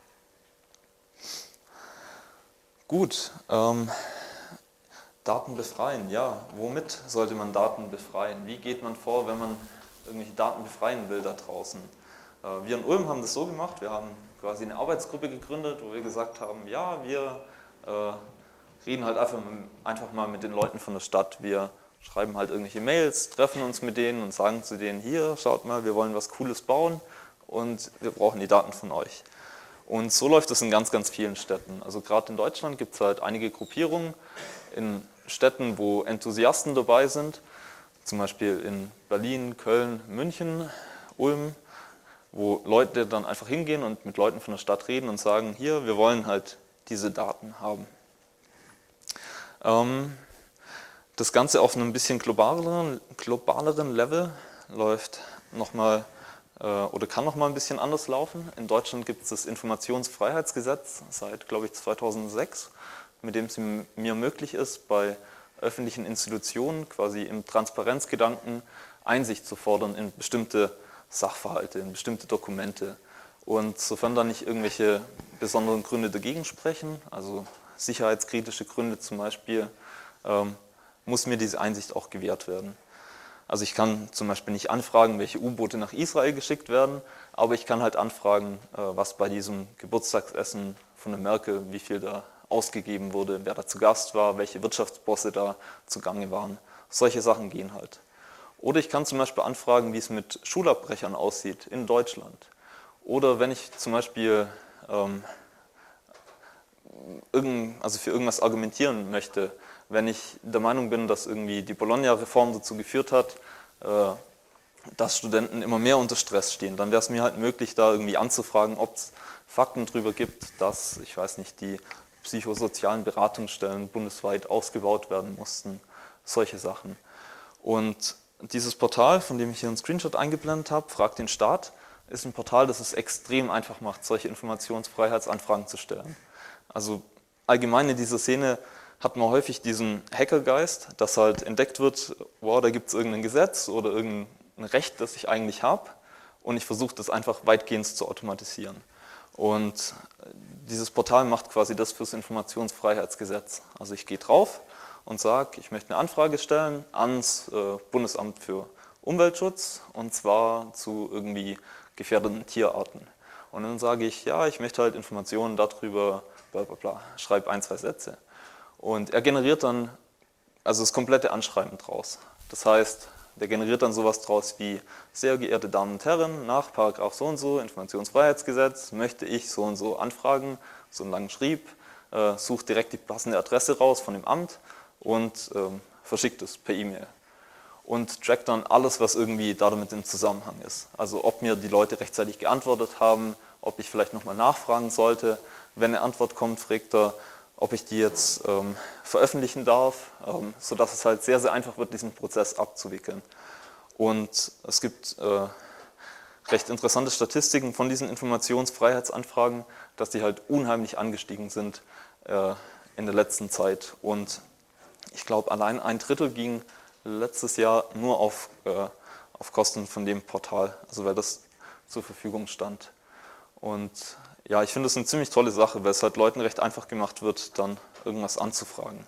Gut, ähm, Daten befreien, ja, womit sollte man Daten befreien? Wie geht man vor, wenn man irgendwelche Daten befreien will da draußen? Äh, wir in Ulm haben das so gemacht, wir haben quasi eine Arbeitsgruppe gegründet, wo wir gesagt haben, ja, wir äh, reden halt einfach, einfach mal mit den Leuten von der Stadt, wir schreiben halt irgendwelche Mails, treffen uns mit denen und sagen zu denen, hier, schaut mal, wir wollen was Cooles bauen und wir brauchen die Daten von euch. Und so läuft es in ganz, ganz vielen Städten. Also gerade in Deutschland gibt es halt einige Gruppierungen in Städten, wo Enthusiasten dabei sind, zum Beispiel in Berlin, Köln, München, Ulm, wo Leute dann einfach hingehen und mit Leuten von der Stadt reden und sagen, hier, wir wollen halt diese Daten haben. Ähm, das Ganze auf einem bisschen globaleren, globaleren Level läuft nochmal oder kann noch mal ein bisschen anders laufen. In Deutschland gibt es das Informationsfreiheitsgesetz seit, glaube ich, zweitausendsechs, mit dem es mir möglich ist, bei öffentlichen Institutionen quasi im Transparenzgedanken Einsicht zu fordern in bestimmte Sachverhalte, in bestimmte Dokumente. Und sofern da nicht irgendwelche besonderen Gründe dagegen sprechen, also sicherheitskritische Gründe zum Beispiel, ähm, muss mir diese Einsicht auch gewährt werden. Also ich kann zum Beispiel nicht anfragen, welche U-Boote nach Israel geschickt werden, aber ich kann halt anfragen, was bei diesem Geburtstagsessen von der Merkel, wie viel da ausgegeben wurde, wer da zu Gast war, welche Wirtschaftsbosse da zugange waren. Solche Sachen gehen halt. Oder ich kann zum Beispiel anfragen, wie es mit Schulabbrechern aussieht in Deutschland. Oder wenn ich zum Beispiel ähm, irgend, also für irgendwas argumentieren möchte, wenn ich der Meinung bin, dass irgendwie die Bologna-Reform dazu geführt hat, äh, dass Studenten immer mehr unter Stress stehen, dann wäre es mir halt möglich, da irgendwie anzufragen, ob es Fakten darüber gibt, dass, ich weiß nicht, die psychosozialen Beratungsstellen bundesweit ausgebaut werden mussten, solche Sachen. Und dieses Portal, von dem ich hier einen Screenshot eingeblendet habe, Frag den Staat, ist ein Portal, das es extrem einfach macht, solche Informationsfreiheitsanfragen zu stellen. Also allgemein in dieser Szene hat man häufig diesen Hackergeist, dass halt entdeckt wird, wow, da gibt es irgendein Gesetz oder irgendein Recht, das ich eigentlich habe, und ich versuche das einfach weitgehend zu automatisieren. Und dieses Portal macht quasi das fürs Informationsfreiheitsgesetz. Also ich gehe drauf und sage, ich möchte eine Anfrage stellen ans äh, Bundesamt für Umweltschutz, und zwar zu irgendwie gefährdeten Tierarten. Und dann sage ich, ja, ich möchte halt Informationen darüber, bla bla bla, schreibe ein, zwei Sätze. Und er generiert dann also das komplette Anschreiben draus. Das heißt, der generiert dann sowas draus wie: Sehr geehrte Damen und Herren, nach Paragraph so und so, Informationsfreiheitsgesetz, möchte ich so und so anfragen, so einen langen Schrieb, äh, sucht direkt die passende Adresse raus von dem Amt und ähm, verschickt es per E-Mail. Und trackt dann alles, was irgendwie damit im Zusammenhang ist. Also ob mir die Leute rechtzeitig geantwortet haben, ob ich vielleicht nochmal nachfragen sollte. Wenn eine Antwort kommt, fragt er, ob ich die jetzt ähm, veröffentlichen darf, ähm, sodass es halt sehr, sehr einfach wird, diesen Prozess abzuwickeln. Und es gibt äh, recht interessante Statistiken von diesen Informationsfreiheitsanfragen, dass die halt unheimlich angestiegen sind äh, in der letzten Zeit. Und ich glaube, allein ein Drittel ging letztes Jahr nur auf, äh, auf Kosten von dem Portal, also weil das zur Verfügung stand. Und ja, ich finde das eine ziemlich tolle Sache, weil es halt Leuten recht einfach gemacht wird, dann irgendwas anzufragen.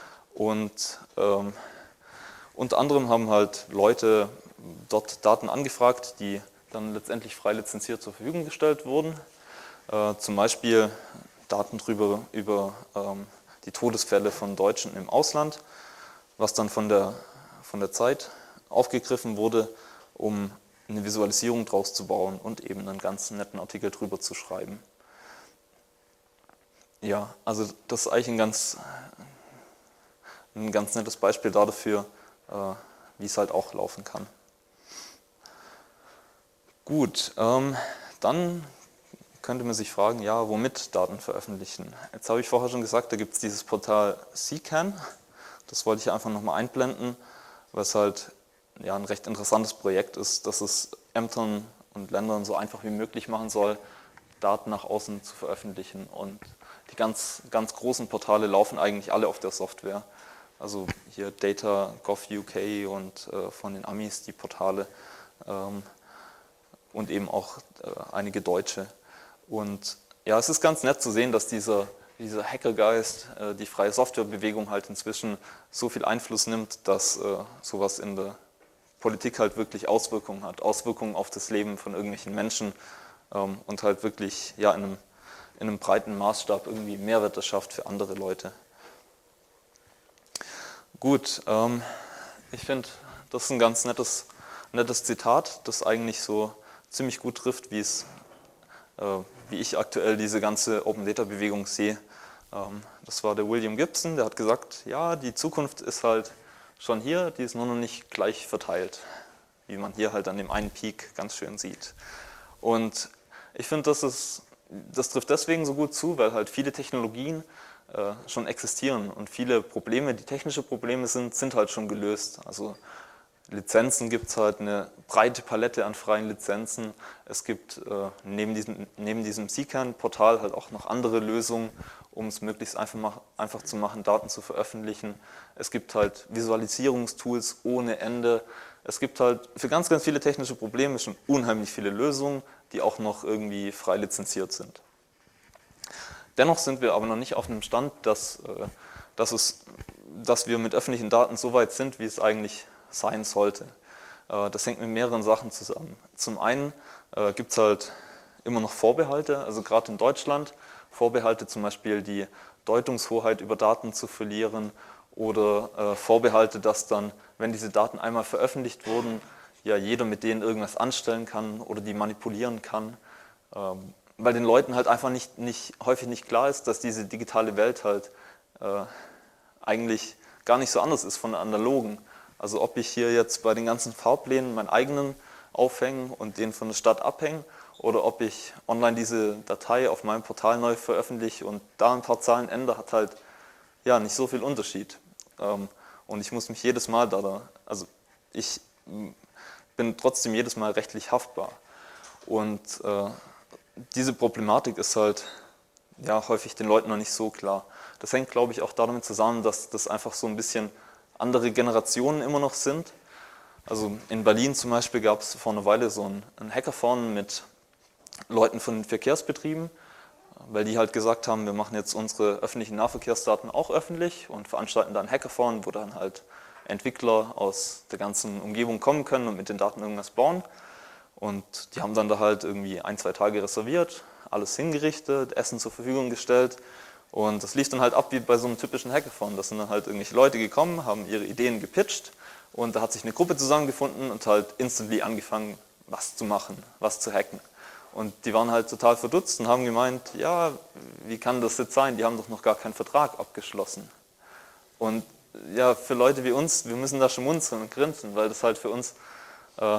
Und ähm, unter anderem haben halt Leute dort Daten angefragt, die dann letztendlich frei lizenziert zur Verfügung gestellt wurden. Äh, zum Beispiel Daten drüber, über ähm, die Todesfälle von Deutschen im Ausland, was dann von der, von der Zeit aufgegriffen wurde, um eine Visualisierung draus zu bauen und eben einen ganz netten Artikel drüber zu schreiben. Ja, also das ist eigentlich ein ganz, ein ganz nettes Beispiel dafür, wie es halt auch laufen kann. Gut, ähm, dann könnte man sich fragen, ja, womit Daten veröffentlichen? Jetzt habe ich vorher schon gesagt, da gibt es dieses Portal C C A N. Das wollte ich einfach nochmal einblenden, weil es halt ja, ein recht interessantes Projekt ist, dass es Ämtern und Ländern so einfach wie möglich machen soll, Daten nach außen zu veröffentlichen. Und die ganz, ganz großen Portale laufen eigentlich alle auf der Software. Also hier Data Punkt gov U K und äh, von den Amis die Portale ähm, und eben auch äh, einige deutsche. Und ja, es ist ganz nett zu sehen, dass dieser, dieser Hackergeist, äh, die freie Softwarebewegung halt inzwischen so viel Einfluss nimmt, dass äh, sowas in der Politik halt wirklich Auswirkungen hat, Auswirkungen auf das Leben von irgendwelchen Menschen ähm, und halt wirklich ja, in, einem, in einem breiten Maßstab irgendwie Mehrwert schafft für andere Leute. Gut, ähm, ich finde, das ist ein ganz nettes, nettes Zitat, das eigentlich so ziemlich gut trifft, wie es, äh, wie ich aktuell diese ganze Open-Data-Bewegung sehe. Ähm, das war der William Gibson, der hat gesagt, ja, die Zukunft ist halt schon hier, die ist nur noch nicht gleich verteilt, wie man hier halt an dem einen Peak ganz schön sieht. Und ich finde, das, ist, das trifft deswegen so gut zu, weil halt viele Technologien äh, schon existieren und viele Probleme, die technische Probleme sind, sind halt schon gelöst. Also Lizenzen gibt es halt eine breite Palette an freien Lizenzen. Es gibt äh, neben diesem, neben diesem C C A N-Portal halt auch noch andere Lösungen, um es möglichst einfach, mach, einfach zu machen, Daten zu veröffentlichen. Es gibt halt Visualisierungstools ohne Ende. Es gibt halt für ganz, ganz viele technische Probleme schon unheimlich viele Lösungen, die auch noch irgendwie frei lizenziert sind. Dennoch sind wir aber noch nicht auf einem Stand, dass, äh, dass, es, dass wir mit öffentlichen Daten so weit sind, wie es eigentlich sein sollte. Äh, das hängt mit mehreren Sachen zusammen. Zum einen äh, gibt es halt immer noch Vorbehalte, also gerade in Deutschland, Vorbehalte zum Beispiel die Deutungshoheit über Daten zu verlieren oder äh, Vorbehalte, dass dann, wenn diese Daten einmal veröffentlicht wurden, ja jeder mit denen irgendwas anstellen kann oder die manipulieren kann, ähm, weil den Leuten halt einfach nicht, nicht, häufig nicht klar ist, dass diese digitale Welt halt äh, eigentlich gar nicht so anders ist von der analogen. Also ob ich hier jetzt bei den ganzen Fahrplänen meinen eigenen aufhänge und den von der Stadt abhänge oder ob ich online diese Datei auf meinem Portal neu veröffentliche und da ein paar Zahlen ändere, hat halt ja nicht so viel Unterschied. Ähm, und ich muss mich jedes Mal da, da also ich bin trotzdem jedes Mal rechtlich haftbar. Und äh, diese Problematik ist halt ja, häufig den Leuten noch nicht so klar. Das hängt, glaube ich, auch damit zusammen, dass das einfach so ein bisschen andere Generationen immer noch sind. Also in Berlin zum Beispiel gab es vor einer Weile so ein, ein Hackathon mit Leuten von den Verkehrsbetrieben, weil die halt gesagt haben, wir machen jetzt unsere öffentlichen Nahverkehrsdaten auch öffentlich und veranstalten da ein Hackathon, wo dann halt Entwickler aus der ganzen Umgebung kommen können und mit den Daten irgendwas bauen. Und die haben dann da halt irgendwie ein, zwei Tage reserviert, alles hingerichtet, Essen zur Verfügung gestellt. Und das lief dann halt ab wie bei so einem typischen Hackathon. Da sind dann halt irgendwelche Leute gekommen, haben ihre Ideen gepitcht und da hat sich eine Gruppe zusammengefunden und halt instantly angefangen, was zu machen, was zu hacken. Und die waren halt total verdutzt und haben gemeint, ja, wie kann das jetzt sein? Die haben doch noch gar keinen Vertrag abgeschlossen. Und ja, für Leute wie uns, wir müssen da schmunzeln und grinsen, weil das halt für uns äh,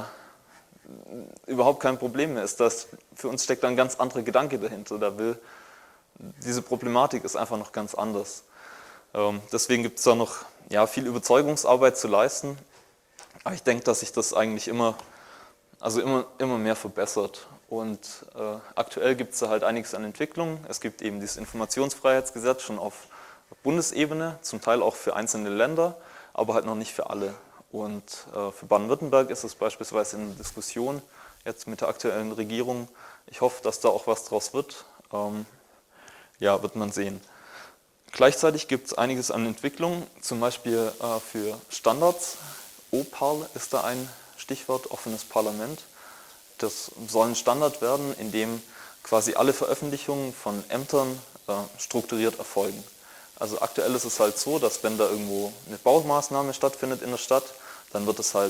überhaupt kein Problem mehr ist. Das, für uns steckt da ein ganz anderer Gedanke dahinter. Da will, diese Problematik ist einfach noch ganz anders. Ähm, deswegen gibt es da noch ja, viel Überzeugungsarbeit zu leisten. Aber ich denke, dass sich das eigentlich immer, also immer, immer mehr verbessert. Und äh, aktuell gibt es da halt einiges an Entwicklungen. Es gibt eben dieses Informationsfreiheitsgesetz schon auf Bundesebene, zum Teil auch für einzelne Länder, aber halt noch nicht für alle. Und äh, für Baden-Württemberg ist es beispielsweise in der Diskussion jetzt mit der aktuellen Regierung. Ich hoffe, dass da auch was draus wird. Ähm, ja, wird man sehen. Gleichzeitig gibt es einiges an Entwicklungen, zum Beispiel äh, für Standards. O P A R ist da ein Stichwort, offenes Parlament. Das soll ein Standard werden, in dem quasi alle Veröffentlichungen von Ämtern äh, strukturiert erfolgen. Also aktuell ist es halt so, dass wenn da irgendwo eine Baumaßnahme stattfindet in der Stadt, dann wird es halt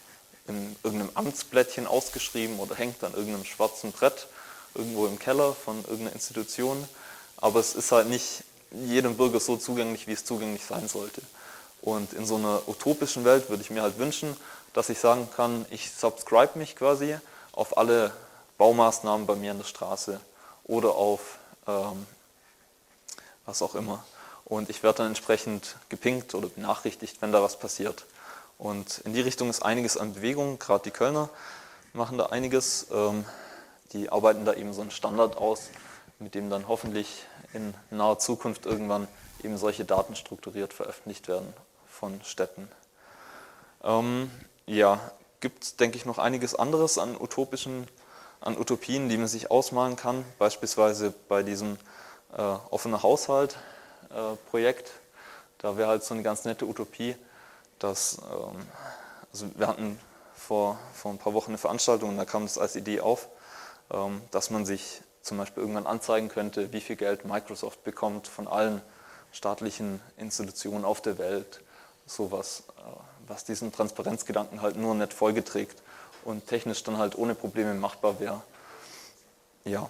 in irgendeinem Amtsblättchen ausgeschrieben oder hängt an irgendeinem schwarzen Brett irgendwo im Keller von irgendeiner Institution. Aber es ist halt nicht jedem Bürger so zugänglich, wie es zugänglich sein sollte. Und in so einer utopischen Welt würde ich mir halt wünschen, dass ich sagen kann, ich subscribe mich quasi auf alle Baumaßnahmen bei mir in der Straße oder auf ähm, was auch immer. Und ich werde dann entsprechend gepinkt oder benachrichtigt, wenn da was passiert. Und in die Richtung ist einiges an Bewegung, gerade die Kölner machen da einiges. Ähm, die arbeiten da eben so einen Standard aus, mit dem dann hoffentlich in naher Zukunft irgendwann eben solche Daten strukturiert veröffentlicht werden von Städten. Ähm, ja, gibt es, denke ich, noch einiges anderes an utopischen, an Utopien, die man sich ausmalen kann, beispielsweise bei diesem äh, offener Haushalt äh, Projekt. Da wäre halt so eine ganz nette Utopie, dass, ähm, also wir hatten vor, vor ein paar Wochen eine Veranstaltung und da kam das als Idee auf, ähm, dass man sich zum Beispiel irgendwann anzeigen könnte, wie viel Geld Microsoft bekommt von allen staatlichen Institutionen auf der Welt. Sowas, was diesen Transparenzgedanken halt nur nicht Folge trägt und technisch dann halt ohne Probleme machbar wäre. Ja.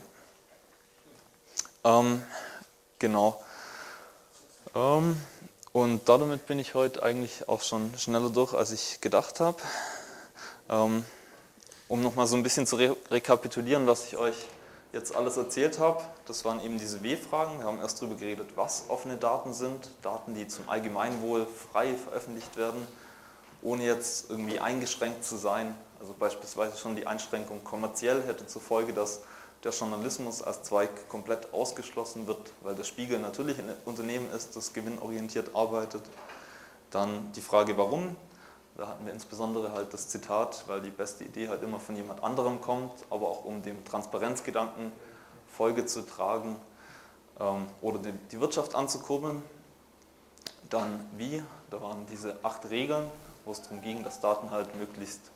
Ähm, genau. Ähm, und damit bin ich heute eigentlich auch schon schneller durch, als ich gedacht habe. Ähm, um nochmal so ein bisschen zu re rekapitulieren, was ich euch jetzt alles erzählt habe, das waren eben diese W-Fragen. Wir haben erst darüber geredet, was offene Daten sind, Daten, die zum Allgemeinwohl frei veröffentlicht werden, ohne jetzt irgendwie eingeschränkt zu sein. Also beispielsweise schon die Einschränkung kommerziell hätte zur Folge, dass der Journalismus als Zweig komplett ausgeschlossen wird, weil der Spiegel natürlich ein Unternehmen ist, das gewinnorientiert arbeitet. Dann die Frage, warum? Da hatten wir insbesondere halt das Zitat, weil die beste Idee halt immer von jemand anderem kommt, aber auch um dem Transparenzgedanken Folge zu tragen ähm, oder die, die Wirtschaft anzukurbeln. Dann wie? Da waren diese acht Regeln, wo es darum ging, dass Daten halt möglichst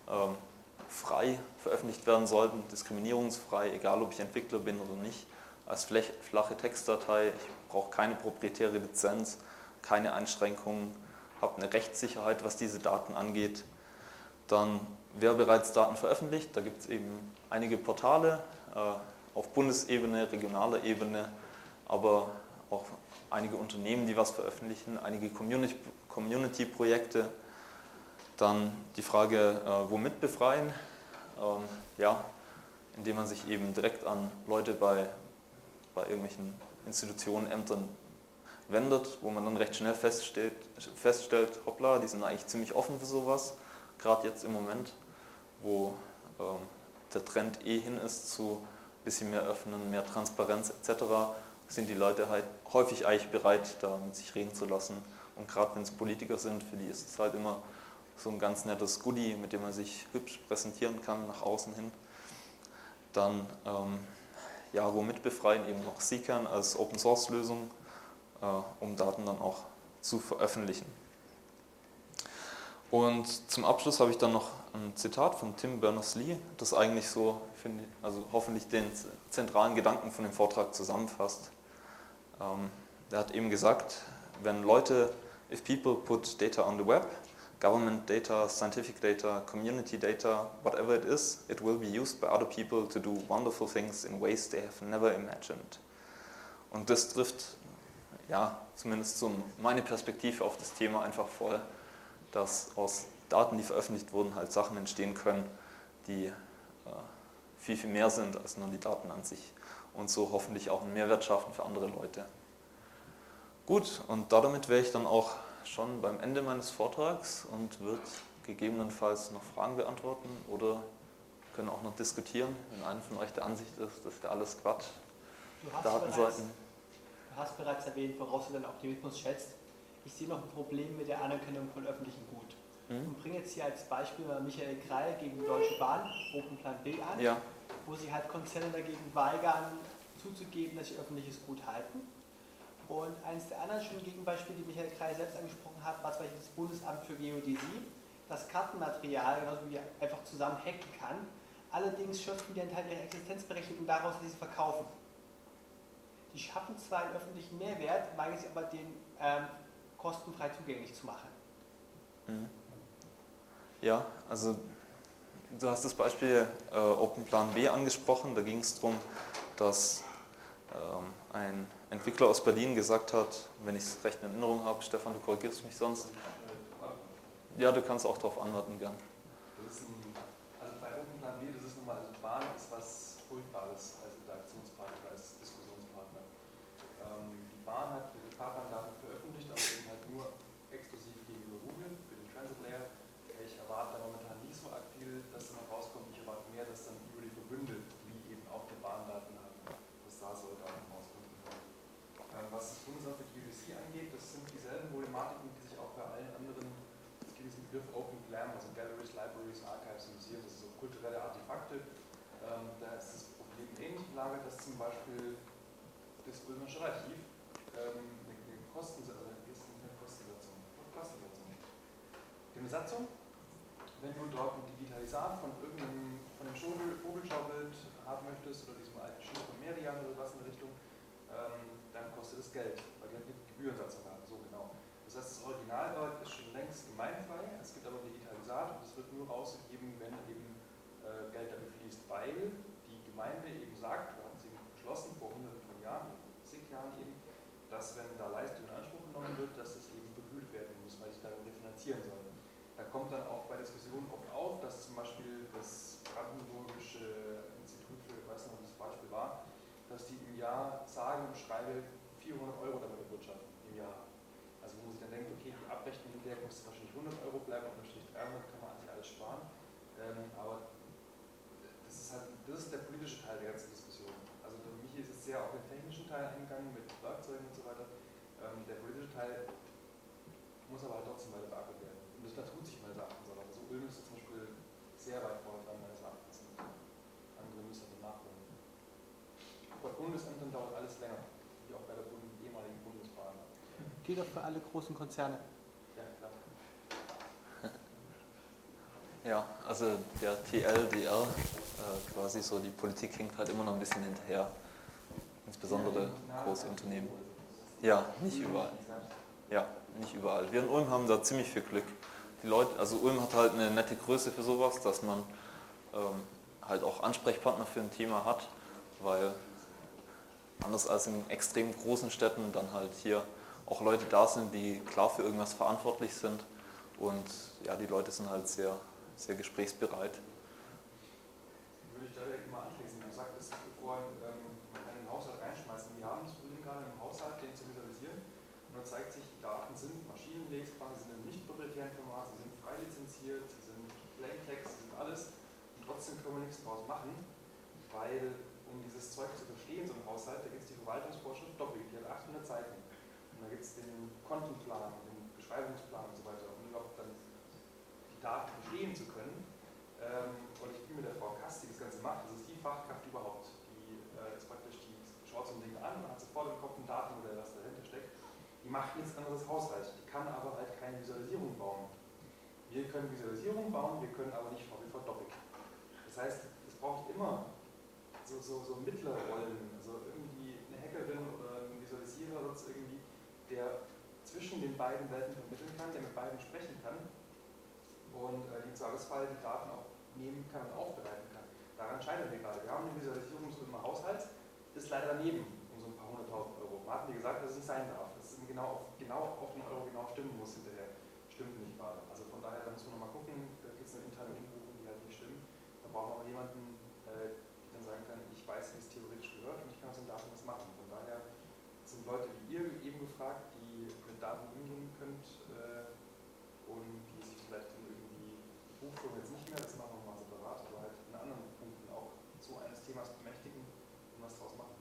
ähm, frei veröffentlicht werden sollten, diskriminierungsfrei, egal ob ich Entwickler bin oder nicht, als flache Textdatei. Ich brauche keine proprietäre Lizenz, keine Einschränkungen, habe eine Rechtssicherheit, was diese Daten angeht. Dann, wer bereits Daten veröffentlicht, da gibt es eben einige Portale äh, auf Bundesebene, regionaler Ebene, aber auch einige Unternehmen, die was veröffentlichen, einige Community, Community-Projekte. Dann die Frage, äh, womit befreien? Ähm, ja, indem man sich eben direkt an Leute bei, bei irgendwelchen Institutionen, Ämtern wendet, wo man dann recht schnell feststellt, feststellt, hoppla, die sind eigentlich ziemlich offen für sowas, gerade jetzt im Moment, wo ähm, der Trend eh hin ist zu ein bisschen mehr Öffnen, mehr Transparenz et cetera, sind die Leute halt häufig eigentlich bereit, da mit sich reden zu lassen. Und gerade wenn es Politiker sind, für die ist es halt immer so ein ganz nettes Goodie, mit dem man sich hübsch präsentieren kann nach außen hin. Dann, ähm, ja, womit befreien eben noch CKAN als Open-Source-Lösung, äh, um Daten dann auch zu veröffentlichen. Und zum Abschluss habe ich dann noch ein Zitat von Tim Berners-Lee, das eigentlich so, finde ich, also hoffentlich den zentralen Gedanken von dem Vortrag zusammenfasst. Ähm, der hat eben gesagt, wenn Leute, if people put data on the web, government data, scientific data, community data, whatever it is, it will be used by other people to do wonderful things in ways they have never imagined. Und das trifft, ja, zumindest so meine Perspektive auf das Thema einfach voll, dass aus Daten, die veröffentlicht wurden, halt Sachen entstehen können, die äh, viel, viel mehr sind als nur die Daten an sich und so hoffentlich auch einen Mehrwert schaffen für andere Leute. Gut, und damit wäre ich dann auch schon beim Ende meines Vortrags und wird gegebenenfalls noch Fragen beantworten oder können auch noch diskutieren, wenn einer von euch der Ansicht ist, dass wir alles Quatsch, Du hast, Datenseiten. bereits, du hast bereits erwähnt, woraus du deinen Optimismus schätzt. Ich sehe noch ein Problem mit der Anerkennung von öffentlichem Gut. Hm? Und bringe jetzt hier als Beispiel mal Michael Kreil gegen die Deutsche Bahn, Open Plan B an, Ja. wo sich halt Konzerne dagegen weigern, zuzugeben, dass sie öffentliches Gut halten. Und eines der anderen schönen Gegenbeispiele, die Michael Kreil selbst angesprochen hat, war zum Beispiel das Bundesamt für Geodäsie, das Kartenmaterial genauso wie einfach zusammen hacken kann. Allerdings schöpfen die einen Teil ihrer Existenzberechtigung daraus, dass sie es verkaufen. Die schaffen zwar einen öffentlichen Mehrwert, weigern sich aber den ähm, kostenfrei zugänglich zu machen. Mhm. Ja, also du hast das Beispiel äh, Open Plan B angesprochen. Da ging es darum, dass ähm, ein Entwickler aus Berlin gesagt hat, wenn ich es recht in Erinnerung habe, Stefan, du korrigierst mich sonst. Ja, du kannst auch darauf antworten, gern. Das ist ein, also bei Open Plan B, das ist nun mal, also Bahn ist was Furchtbares als Interaktionspartner, als Diskussionspartner. Ähm, die Bahn hat ihre Fahrplandaten veröffentlicht, aber eben halt nur exklusiv gegenüber Google für den Transit Layer. Ich erwarte da momentan nicht so arg viel, dass da noch rauskommt. Ich erwarte mehr, dass dann über die Verbünde, die eben auch die Bahndaten haben, dass da sollte auch noch rauskommen. Ähm, was das Bundesamt für Geodäsie angeht, das sind dieselben Problematiken, die sich auch bei allen anderen, es gibt diesen Begriff Open Glam, also Galleries, Libraries, Archives, Museums, das sind so kulturelle Artefakte. Ähm, da ist das Problem ähnlich gelagert, dass zum Beispiel das Ulmersche Archiv ähm, eine, eine Kostensetzung, eine Kostensetzung, Kostensetzung. Eine Satzung, wenn du dort ein Digitalisat von irgendeinem von einem Vogel, Vogelschaubild haben möchtest oder diesem alten Schiff von Merian oder was in der Richtung, ähm, dann kostet es Geld, weil die eine Gebührensatzung haben, so genau. Das heißt, das Originalwerk ist schon längst gemeinfrei, es gibt aber ein Digitalisat und es wird nur rausgegeben, wenn eben äh, Geld dafür fließt, weil die Gemeinde eben sagt, oder hat sie beschlossen vor hunderten von Jahren, zig Jahren eben, dass wenn da Leistung in Anspruch genommen wird, dass es eben vergütet werden muss, weil sich darum refinanzieren soll. Da kommt dann auch bei Diskussionen oft auf, dass zum Beispiel das Brandenburgische Institut für, ich weiß nicht, ob das Beispiel war, dass die im Jahr sage und schreibe vierhundert Euro damit erwirtschaften im Jahr. Also wo man sich dann denkt, okay, die Abrechnung hinterher kostet wahrscheinlich hundert Euro, bleiben unterstrich dreihundert, kann man eigentlich alles sparen. Ähm, aber das ist halt, das ist der politische Teil der ganzen Diskussion. Also für mich ist es sehr auf den technischen Teil eingegangen mit Werkzeugen und so weiter. Ähm, der politische Teil muss aber halt trotzdem weiter beachtet werden. Und das, da tut sich meines Erachtens aber. Also Ulm ist zum Beispiel sehr weit vorne dran meines Erachtens. Andere müssen dann nachholen. Bei Bundesämtern dauert alles länger, wie auch bei der Bund ehemaligen Bundesbahn. Gilt auch für alle großen Konzerne. Ja, klar. Ja, also der T L D R, äh, quasi so, die Politik hinkt halt immer noch ein bisschen hinterher. Insbesondere große Unternehmen. Ja, nicht überall. Ja, nicht überall. Wir in Ulm haben da ziemlich viel Glück. Die Leute, also Ulm hat halt eine nette Größe für sowas, dass man ähm, halt auch Ansprechpartner für ein Thema hat, weil anders als in extrem großen Städten dann halt hier auch Leute da sind, die klar für irgendwas verantwortlich sind und ja, die Leute sind halt sehr, sehr gesprächsbereit. Würde ich da direkt mal anschließen. Du sagtest vorhin, ähm, man kann in den Haushalt reinschmeißen. Wir haben das Problem gerade im Haushalt, den zu visualisieren. Und dann zeigt sich, die Daten sind maschinenlesbar, sie sind im nicht proprietären Format, sie sind frei lizenziert, sie sind Plaintext, sie sind alles. Und trotzdem können wir nichts draus machen, weil um dieses Zeug zu verstehen, so ein Haushalt, da gibt es die Verwaltungsvorschrift doppelt, die hat achthundert Seiten. Und da gibt es den Kontenplan, den Beschreibungsplan und so weiter, um überhaupt dann die Daten verstehen zu können. Ähm, und ich bin mit der Frau Kass, die das Ganze macht, das ist die Fachkraft überhaupt, die äh, ist praktisch, die schaut so ein Ding an und hat sofort im Kopf ein Datenmodell, was dahinter steckt. Die macht nichts anderes Haushalt, die kann aber halt keine Visualisierung bauen. Wir können Visualisierung bauen, wir können aber nicht V B V-Doppik. Das heißt, es braucht immer so, so, so mittlere Rollen, also irgendwie eine Hackerin oder ein Visualisierer oder so irgendwie, der zwischen den beiden Welten vermitteln kann, der mit beiden sprechen kann und äh, im Zweifelsfall die Daten auch nehmen kann und aufbereiten kann. Daran scheitern wir gerade. Wir haben eine Visualisierung so im Haushalt, ist leider daneben um so ein paar hunderttausend Euro. Man hat mir gesagt, dass es nicht sein darf, dass es genau auf, genau auf den Euro genau stimmen muss hinterher. Stimmt nicht gerade. Also von daher, da müssen wir nochmal gucken, da gibt es eine interne Umbuchung, die halt nicht stimmt. Da brauchen wir aber jemanden, äh, der dann sagen kann, ich weiß, wie es theoretisch gehört und ich kann aus den Daten was machen. Von daher sind Leute wie ihr eben gefragt, die mit Daten umgehen könnt äh, und die sich vielleicht in irgendwie Buchführung jetzt nicht mehr, das machen wir mal separat, aber halt in anderen Punkten auch so eines Themas bemächtigen und was draus machen.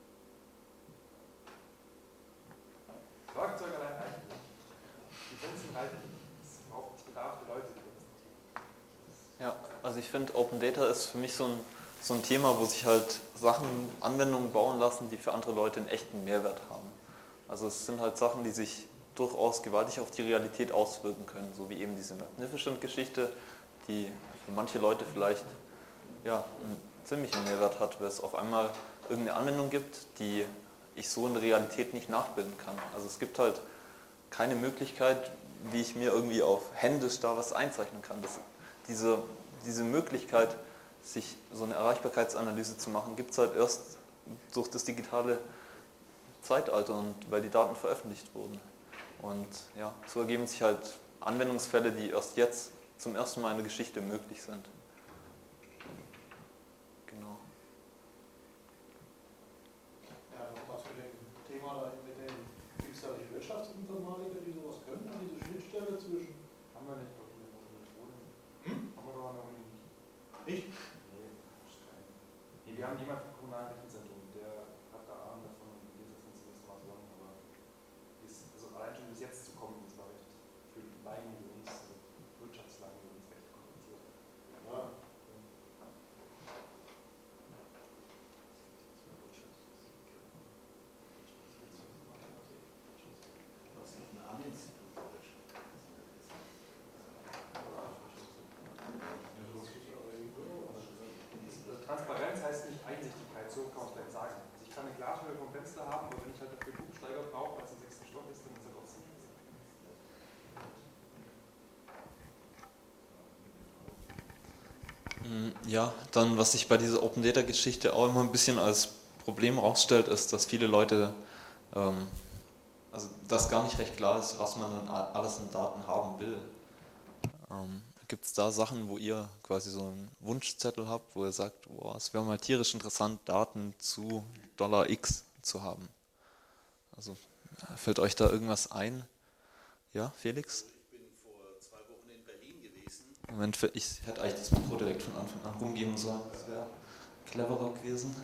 Werkzeug allein reicht nicht. Die Grenzen reichen nicht. Es braucht Bedarf der Leute, die das tun. Ja, also ich finde, Open Data ist für mich so ein, so ein Thema, wo sich halt Sachen, Anwendungen bauen lassen, die für andere Leute einen echten Mehrwert haben. Also es sind halt Sachen, die sich durchaus gewaltig auf die Realität auswirken können, so wie eben diese Magnificent-Geschichte, die für manche Leute vielleicht ja, einen ziemlichen Mehrwert hat, weil es auf einmal irgendeine Anwendung gibt, die ich so in der Realität nicht nachbilden kann. Also es gibt halt keine Möglichkeit, wie ich mir irgendwie auf händisch da was einzeichnen kann. Das, diese, diese Möglichkeit, sich so eine Erreichbarkeitsanalyse zu machen, gibt es halt erst durch das digitale Zeitalter und weil die Daten veröffentlicht wurden. Und ja, so ergeben sich halt Anwendungsfälle, die erst jetzt zum ersten Mal in der Geschichte möglich sind. Genau. Ja, nochmal zu dem Thema da mit den, gibt es da nicht Wirtschaftsinformatiker, die sowas können, diese Schnittstelle zwischen. Haben wir nicht, glaube ich, eine Methode. Hm? Haben wir doch an der Uni nicht. Nicht? Nee, das ist kein. Nee, wir haben jemanden vom kommunalen Rechenzentrum, der hat da Ahnung davon und wir setzen uns das mal zusammen, aber ist, also allein schon bis jetzt zu kommen, das war recht für Laien wie uns, also Wirtschaftslaien wie uns recht kompliziert. Ja. Was ist ein Armeninstitut? Transparenz heißt nicht Einsichtigkeit, so kann man es vielleicht sagen. Also ich kann eine Glashöhe vom Fenster haben, aber wenn ich halt dafür einen Hubsteiger brauche, weil es im sechsten Stock ist, dann ist er trotzdem nicht. Ja, dann was sich bei dieser Open Data Geschichte auch immer ein bisschen als Problem rausstellt, ist, dass viele Leute, ähm, also dass gar nicht recht klar ist, was man dann alles an Daten haben will. Ähm, Gibt es da Sachen, wo ihr quasi so einen Wunschzettel habt, wo ihr sagt, boah, es wäre mal tierisch interessant, Daten zu Dollar X zu haben? Also fällt euch da irgendwas ein? Ja, Felix? Ich bin vor zwei Wochen in Berlin gewesen. Moment, ich hätte eigentlich das Mikro direkt von Anfang an rumgeben sollen. Das wäre cleverer gewesen.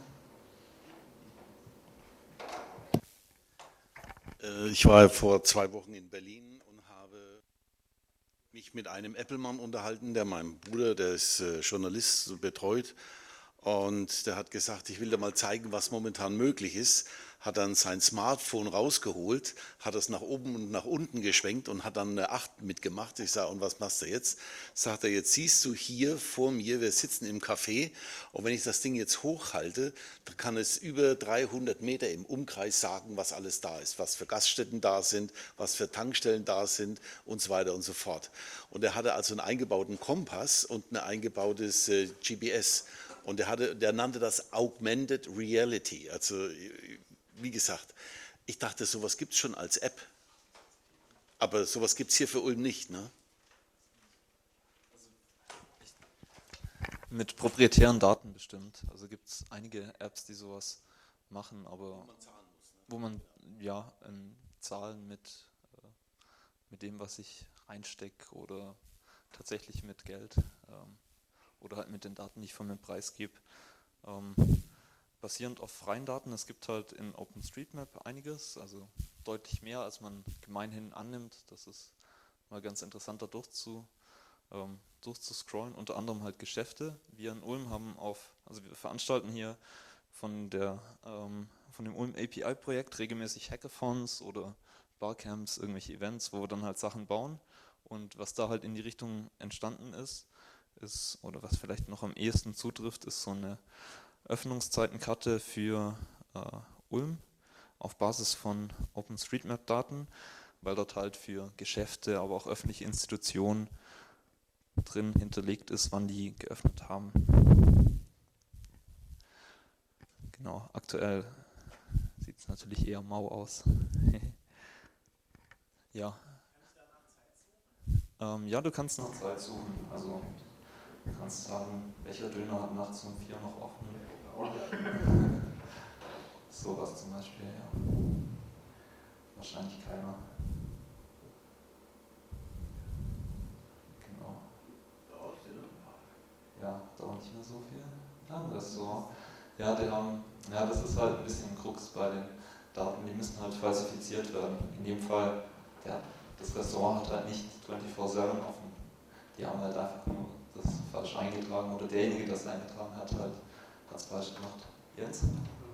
Ich war vor zwei Wochen in Berlin und habe mich mit einem Apple-Mann unterhalten, der meinen Bruder, der ist Journalist, betreut. Und der hat gesagt, ich will dir mal zeigen, was momentan möglich ist. hat dann sein Smartphone rausgeholt, hat es nach oben und nach unten geschwenkt und hat dann eine acht mitgemacht. Ich sage, und was machst du jetzt? Sagt er, jetzt siehst du hier vor mir, wir sitzen im Café und wenn ich das Ding jetzt hochhalte, dann kann es über dreihundert Meter im Umkreis sagen, was alles da ist, was für Gaststätten da sind, was für Tankstellen da sind und so weiter und so fort. Und er hatte also einen eingebauten Kompass und ein eingebautes äh, G P S. Und der, hatte, der nannte das Augmented Reality. Also wie gesagt, ich dachte, sowas gibt es schon als App. Aber sowas gibt es hier für Ulm nicht, ne? Mit proprietären Daten bestimmt. Also gibt es einige Apps, die sowas machen, aber wo man ja in Zahlen mit, äh, mit dem, was ich reinstecke oder tatsächlich mit Geld ähm, oder halt mit den Daten, die ich von mir preisgebe, ähm, basierend auf freien Daten. Es gibt halt in OpenStreetMap einiges, also deutlich mehr, als man gemeinhin annimmt. Das ist mal ganz interessant, da durchzu, ähm, durchzuscrollen. Unter anderem halt Geschäfte. Wir in Ulm haben auf, also wir veranstalten hier von, der, ähm, von dem Ulm A P I-Projekt regelmäßig Hackathons oder Barcamps, irgendwelche Events, wo wir dann halt Sachen bauen. Und was da halt in die Richtung entstanden ist, ist, oder was vielleicht noch am ehesten zutrifft, ist so eine Öffnungszeitenkarte für äh, Ulm auf Basis von OpenStreetMap-Daten, weil dort halt für Geschäfte, aber auch öffentliche Institutionen drin hinterlegt ist, wann die geöffnet haben. Genau, aktuell sieht es natürlich eher mau aus. Ja. Ähm, ja, du kannst nach Zeit suchen. Also du kannst sagen, welcher Döner hat nachts um vier noch offen. Sowas zum Beispiel, ja. Wahrscheinlich keiner. Genau. Ja, dauert nicht mehr so viel. Ja, ein Restaurant. Ja, die haben, ja, das ist halt ein bisschen ein Krux bei den Daten, die müssen halt falsifiziert werden. In dem Fall, ja, das Restaurant hat halt nicht vierundzwanzig sieben offen. Die haben halt einfach nur das falsch eingetragen oder derjenige, der es eingetragen hat, halt ganz falsch gemacht. Jens?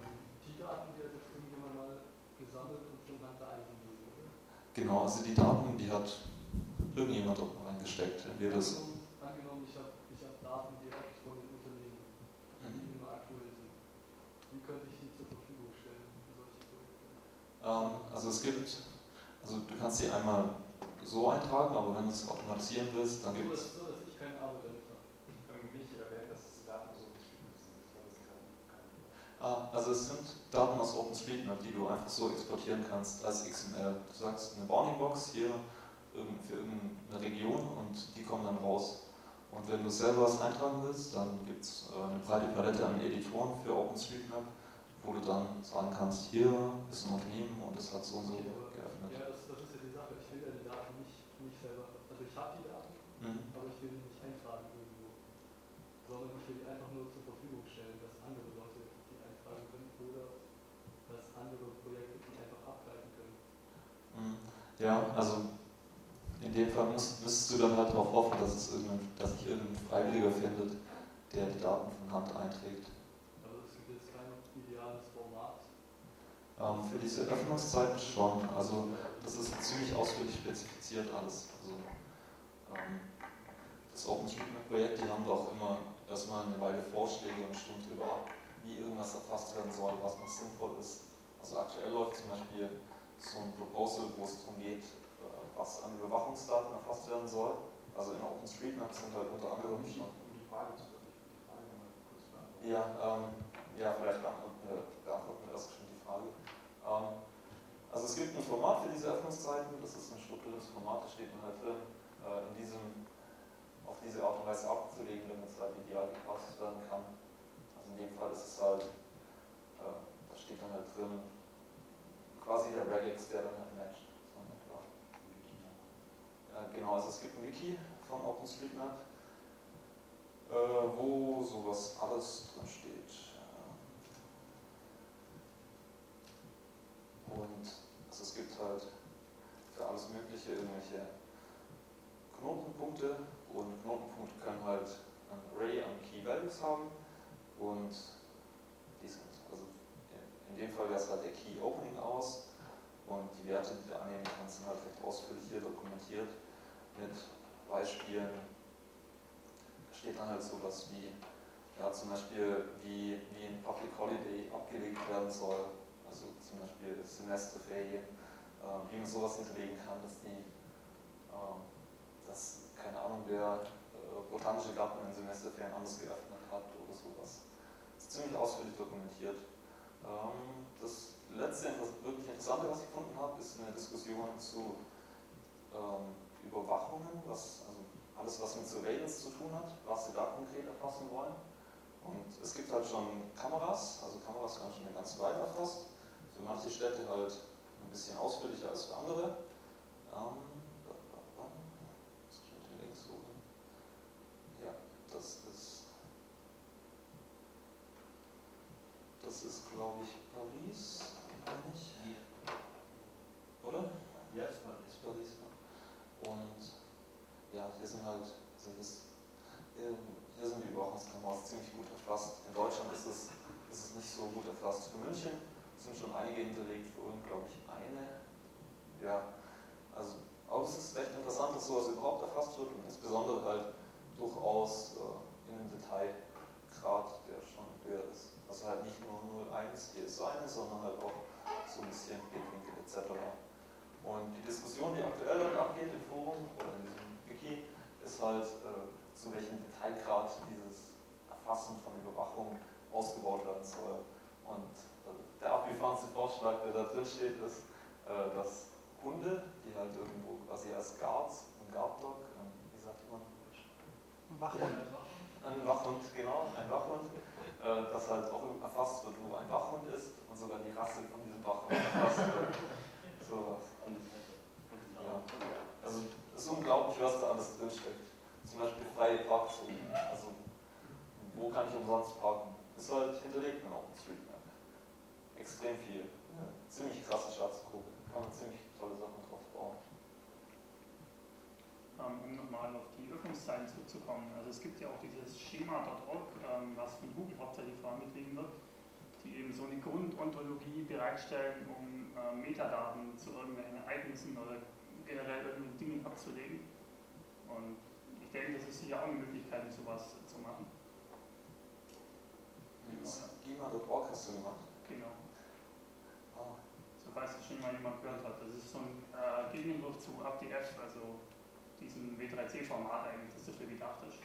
Die Daten, die hat jetzt irgendjemand mal gesammelt und schon dann da eingegeben, oder? Genau, also die Daten, die hat irgendjemand dort mal reingesteckt. Entweder das Angenommen, ich habe ich hab Daten direkt von den Unternehmen, die immer aktuell sind. Wie könnte ich die zur Verfügung stellen für solche Projekte? Ähm, also es gibt, also du kannst sie einmal so eintragen, aber wenn du es automatisieren willst, dann gibt es... So, dass ich keine Arbeit damit habe. Können wir nicht erwähnen, dass es Daten so beschrieben sind. Ich glaube, das kann, kann Ah, also es sind Daten aus OpenStreetMap, die du einfach so exportieren kannst als X M L. Du sagst eine Bounding-Box hier für irgendeine Region und die kommen dann raus. Und wenn du selber was eintragen willst, dann gibt es eine breite Palette an Editoren für OpenStreetMap, wo du dann sagen kannst, hier ist ein Unternehmen und es hat so und so geöffnet. Ja, das, das ist ja die Sache. Ich will ja die Daten nicht, nicht selber. Also ich habe die Daten, Mhm. aber ich will die nicht eintragen irgendwo. Sondern ich will die einfach nur zur Verfügung stellen, dass andere Leute die eintragen können oder dass andere Projekte die einfach abgreifen können. Mhm. Ja, also in dem Fall musst, müsstest du dann halt darauf hoffen, dass, es irgendein, dass sich irgendein Freiwilliger findet, der die Daten von Hand einträgt. Aber es gibt jetzt kein ideales Format. Ähm, für diese Öffnungszeiten schon. Also das ist ziemlich ausführlich spezifiziert alles. Also, ähm, das OpenStreetMap-Projekt, die haben doch immer erstmal eine Weile Vorschläge und stimmen darüber ab, wie irgendwas erfasst werden soll, was noch sinnvoll ist. Also aktuell läuft zum Beispiel so ein Proposal, wo es darum geht, was an Überwachungsdaten erfasst werden soll. Also in OpenStreetMap sind halt unter anderem schon... Um die Frage zu beantworten. Ja, ähm, ja, vielleicht beantworten wir, beantworten wir erst schon die Frage. Ähm, also es gibt ein Format für diese Öffnungszeiten, das ist ein strukturiertes Format, da steht dann halt drin, äh, in diesem, auf diese Art und Weise abzulegen, damit es halt ideal gepasst werden kann. Also in dem Fall ist es halt, äh, da steht dann halt drin, quasi der Regex, der dann halt matcht. So, ja. Äh, genau, also es gibt ein Wiki von OpenStreetMap, äh, wo sowas alles drin steht. Und also es gibt halt für alles Mögliche irgendwelche Knotenpunkte und Knotenpunkte können halt ein Array an Key Values haben und die sind, also in in dem Fall wäre es halt der Key Opening aus und die Werte, die du annehmen kannst, sind halt recht ausführlich hier dokumentiert mit Beispielen. Da steht dann halt sowas wie, ja, zum Beispiel, wie, wie ein Public Holiday abgelegt werden soll, also zum Beispiel Semesterferien, äh, wie man sowas hinterlegen kann, dass die, äh, dass, keine Ahnung, der äh, botanische Garten in Semesterferien anders geöffnet hat oder sowas. Das ist ziemlich ausführlich dokumentiert. Ähm, das letzte wirklich Interessante, was ich gefunden habe, ist eine Diskussion zu ähm, Überwachungen, was, also alles, was mit Surveillance zu tun hat, was sie da konkret erfassen wollen. Und es gibt halt schon Kameras, also Kameras werden schon eine ganze Weile erfasst. Für manche Städte halt ein bisschen ausführlicher als für andere. Ähm, das steht hier links oben. Ja, das ist, das ist glaube ich Paris, meine ich. Oder? Ja, es war Das ist Paris, ja. Und ja, hier sind halt, sind es, hier sind die Überwachungskameras ziemlich gut erfasst. In Deutschland ist es, ist es nicht so gut erfasst. Für München sind schon einige hinterlegt, für uns glaube ich eine. Ja, also, aber es ist recht interessant, dass sowas überhaupt erfasst wird und insbesondere halt durchaus äh, in einem Detailgrad, der schon höher ist. Also halt nicht nur null eins, hier ist eine, sondern halt auch so ein bisschen Blickwinkel et cetera. Und die Diskussion, die aktuell halt abgeht im Forum oder in diesem Wiki, ist halt, äh, zu welchem Detailgrad dieses Erfassen von Überwachung ausgebaut werden soll. Und äh, der abgefahrenste Vorschlag, der da drin steht, ist, äh, dass Hunde, die halt irgendwo quasi als Guards, ein Guard-Dog, ähm, wie sagt man? Wachhund. Ein Wachhund, genau, ein Wachhund, äh, das halt auch erfasst wird, wo ein Wachhund ist und sogar die Rasse von diesem Wachhund erfasst wird. So, ja. Also es ist unglaublich, was da alles drinsteckt. Zum Beispiel freie Parkzonen. Also wo kann ich umsonst parken? Ist halt hinterlegt in OpenStreetMap. Extrem viel. Ja. Ziemlich krasse Schatzgrube. Kann man ziemlich tolle Sachen drauf bauen. Um nochmal auf die Öffnungszeiten zurückzukommen. Also es gibt ja auch dieses Schema Punkt org, was von Google hauptsächlich vorangetrieben wird, die eben so eine Grundontologie bereitstellen, um äh, Metadaten zu irgendwelchen Ereignissen oder generell irgendwelchen Dingen abzulegen. Und ich denke, das ist sicher auch eine Möglichkeit, sowas zu machen. Schema Punkt org hast du gemacht? Genau. Ah. So falls das schon mal jemand gehört hat. Das ist so ein äh, Gegenentwurf zu A P F, also diesem W drei C-Format eigentlich, das dafür gedacht ist.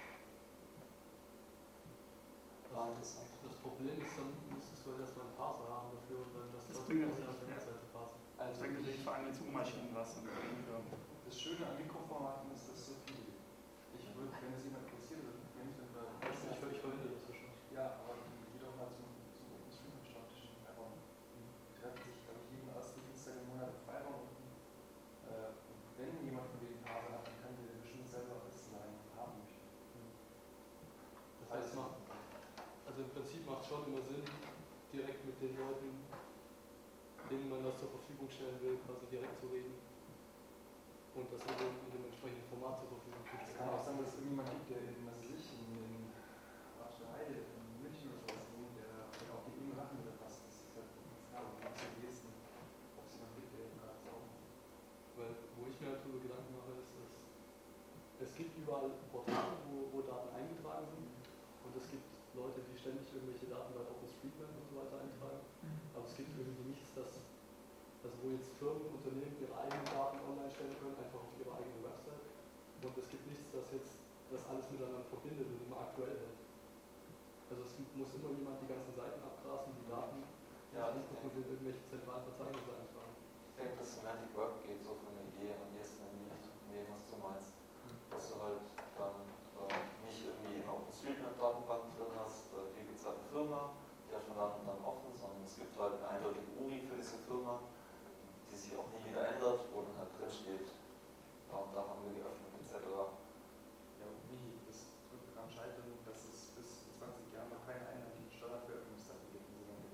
Ah, interessant. Das Problem ist, dann müsstest du erstmal einen Parser haben dafür und dann das, Das dort bringt aus natürlich, der ja. Seite parsen. Das bringt natürlich vor allem den Suchmaschinen was. Und Das Schöne an Mikroformaten ist, dass so viel gibt. Ich würde, wenn es jemand interessiert, wenn ich dann bei Das ist nicht völlig verwendet, das wahrscheinlich. ja, aber die geht auch mal zum, zum OpenStreetMap-Stammtisch in Freiraum. Die treffen sich, glaube ich, jeden ersten Dienstag im Monat im Freiraum. Äh, wenn jemand von denen Parser hat, dann kann der bestimmt selber alles sagen, haben möchte. Das heißt, macht, also im Prinzip macht es schon immer Sinn, direkt mit den Leuten, denen man das zur Verfügung stellen will, quasi direkt zu reden und das in dem, in dem entsprechenden Format zur Verfügung zu Es stellen. kann auch sein, dass es irgendjemand gibt, der in, was weiß ich, in, in Ratschen Heide, in München oder sowas wohnt, der, der auch die eben Sachen mit erfasst. Das ist halt die Frage, wie es am ehesten, ob es jemand gibt, der eben gerade saugen. Weil, wo ich mir halt darüber Gedanken mache, ist, dass es gibt überall Portale, wo, wo Daten eingetragen sind und es gibt Leute, die ständig irgendwelche Daten bei OpenStreetMap und so weiter eintragen, aber es gibt irgendwie nichts, das, also wo jetzt Firmen, Unternehmen ihre eigenen Daten online stellen können, einfach auf ihre eigene Website und es gibt nichts, das jetzt das alles miteinander verbindet und immer aktuell hält. Also es muss immer jemand die ganzen Seiten abgrasen, die Daten Ja, sich angucken und in irgendwelche zentralen Verzeichnisse eintragen. Ich denke, das Semantic Web geht so von der Idee am ehesten in die Richtung von dem, was du meinst. Dass du halt dann äh, nicht irgendwie eine OpenStreetMap-Datenbank drin hast, äh, hier gibt es halt eine Firma, die hat schon Daten dann offen, sondern es gibt halt eine eindeutige U R I für diese Firma, die sich auch nie wieder ändert, wo dann halt drin steht, da und da haben wir geöffnet et cetera. Ja, wie das wird daran scheitern, dass es bis in zwanzig Jahren noch keine einheitlichen Standard für Öffnungszeiten gibt.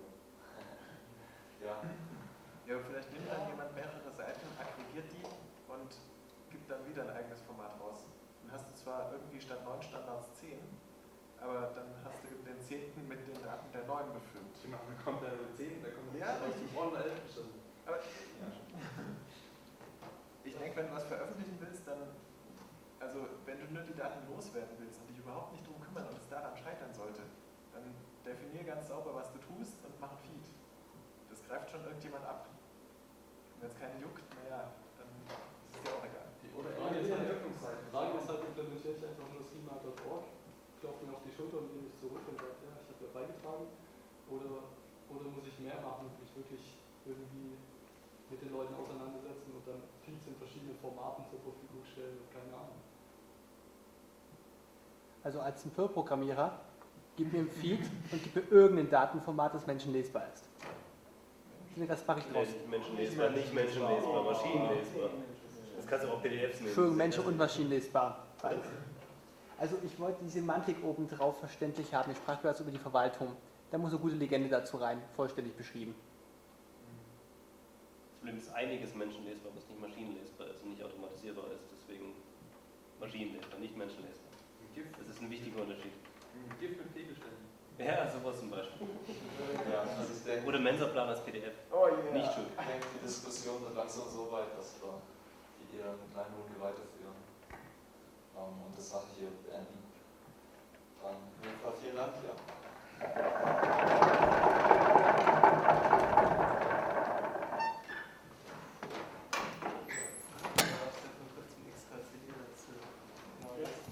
Ja. Ja, vielleicht nimmt dann jemand mehrere Seiten, aggregiert die und gibt dann wieder ein eigenes Format raus. Dann hast du zwar irgendwie statt neun Standards zehn, aber dann hast du eben den zehnten mit den Daten der neuen befüllt. Genau, dann kommt der zehn, da kommt Ja, der die brauchen elf bestimmt. Aber ich denke, wenn du was veröffentlichen willst, dann, also wenn du nur die Daten loswerden willst und dich überhaupt nicht drum kümmern und es daran scheitern sollte, dann definier ganz sauber, was du tust und mach ein Feed. Das greift schon irgendjemand ab. Und wenn es keinen juckt, naja, dann ist es dir auch egal. Oder Frage ist eher halt- die Öffnungszeiten. Die Frage ist halt, implementiere ich einfach nur schema punkt org, klopfe mir auf die Schulter und nehme mich zurück und sage, ja, ich habe da beigetragen. Oder, oder muss ich mehr machen und mich wirklich irgendwie mit den Leuten auseinandersetzen und dann Feeds in verschiedenen Formaten zur Verfügung stellen und keine Ahnung. Also als ein Perl-Programmierer, gib mir ein Feed und gib mir irgendein Datenformat, das menschenlesbar ist. Das mache ich draus. Nicht menschenlesbar, nicht menschenlesbar, maschinenlesbar. Das kannst du auch P D Fs nehmen. Entschuldigung, Menschen- und maschinenlesbar. Also ich wollte die Semantik oben drauf verständlich haben. Ich sprach bereits über die Verwaltung. Da muss eine gute Legende dazu rein, vollständig beschrieben. Das Problem ist einiges menschenlesbar, was nicht maschinenlesbar ist und nicht automatisierbar ist. Deswegen maschinenlesbar, nicht menschenlesbar. Das ist ein wichtiger Unterschied. Gift mit Pegelständen. Ja, sowas zum Beispiel. Ja, also ich denke, Oder Mensaplan als P D F. Oh yeah. Nicht schuld. ich denke, die Diskussion wird langsam so weit, dass wir die eher in kleinen Runde weiterführen. Ähm, Und das Sache hier beenden.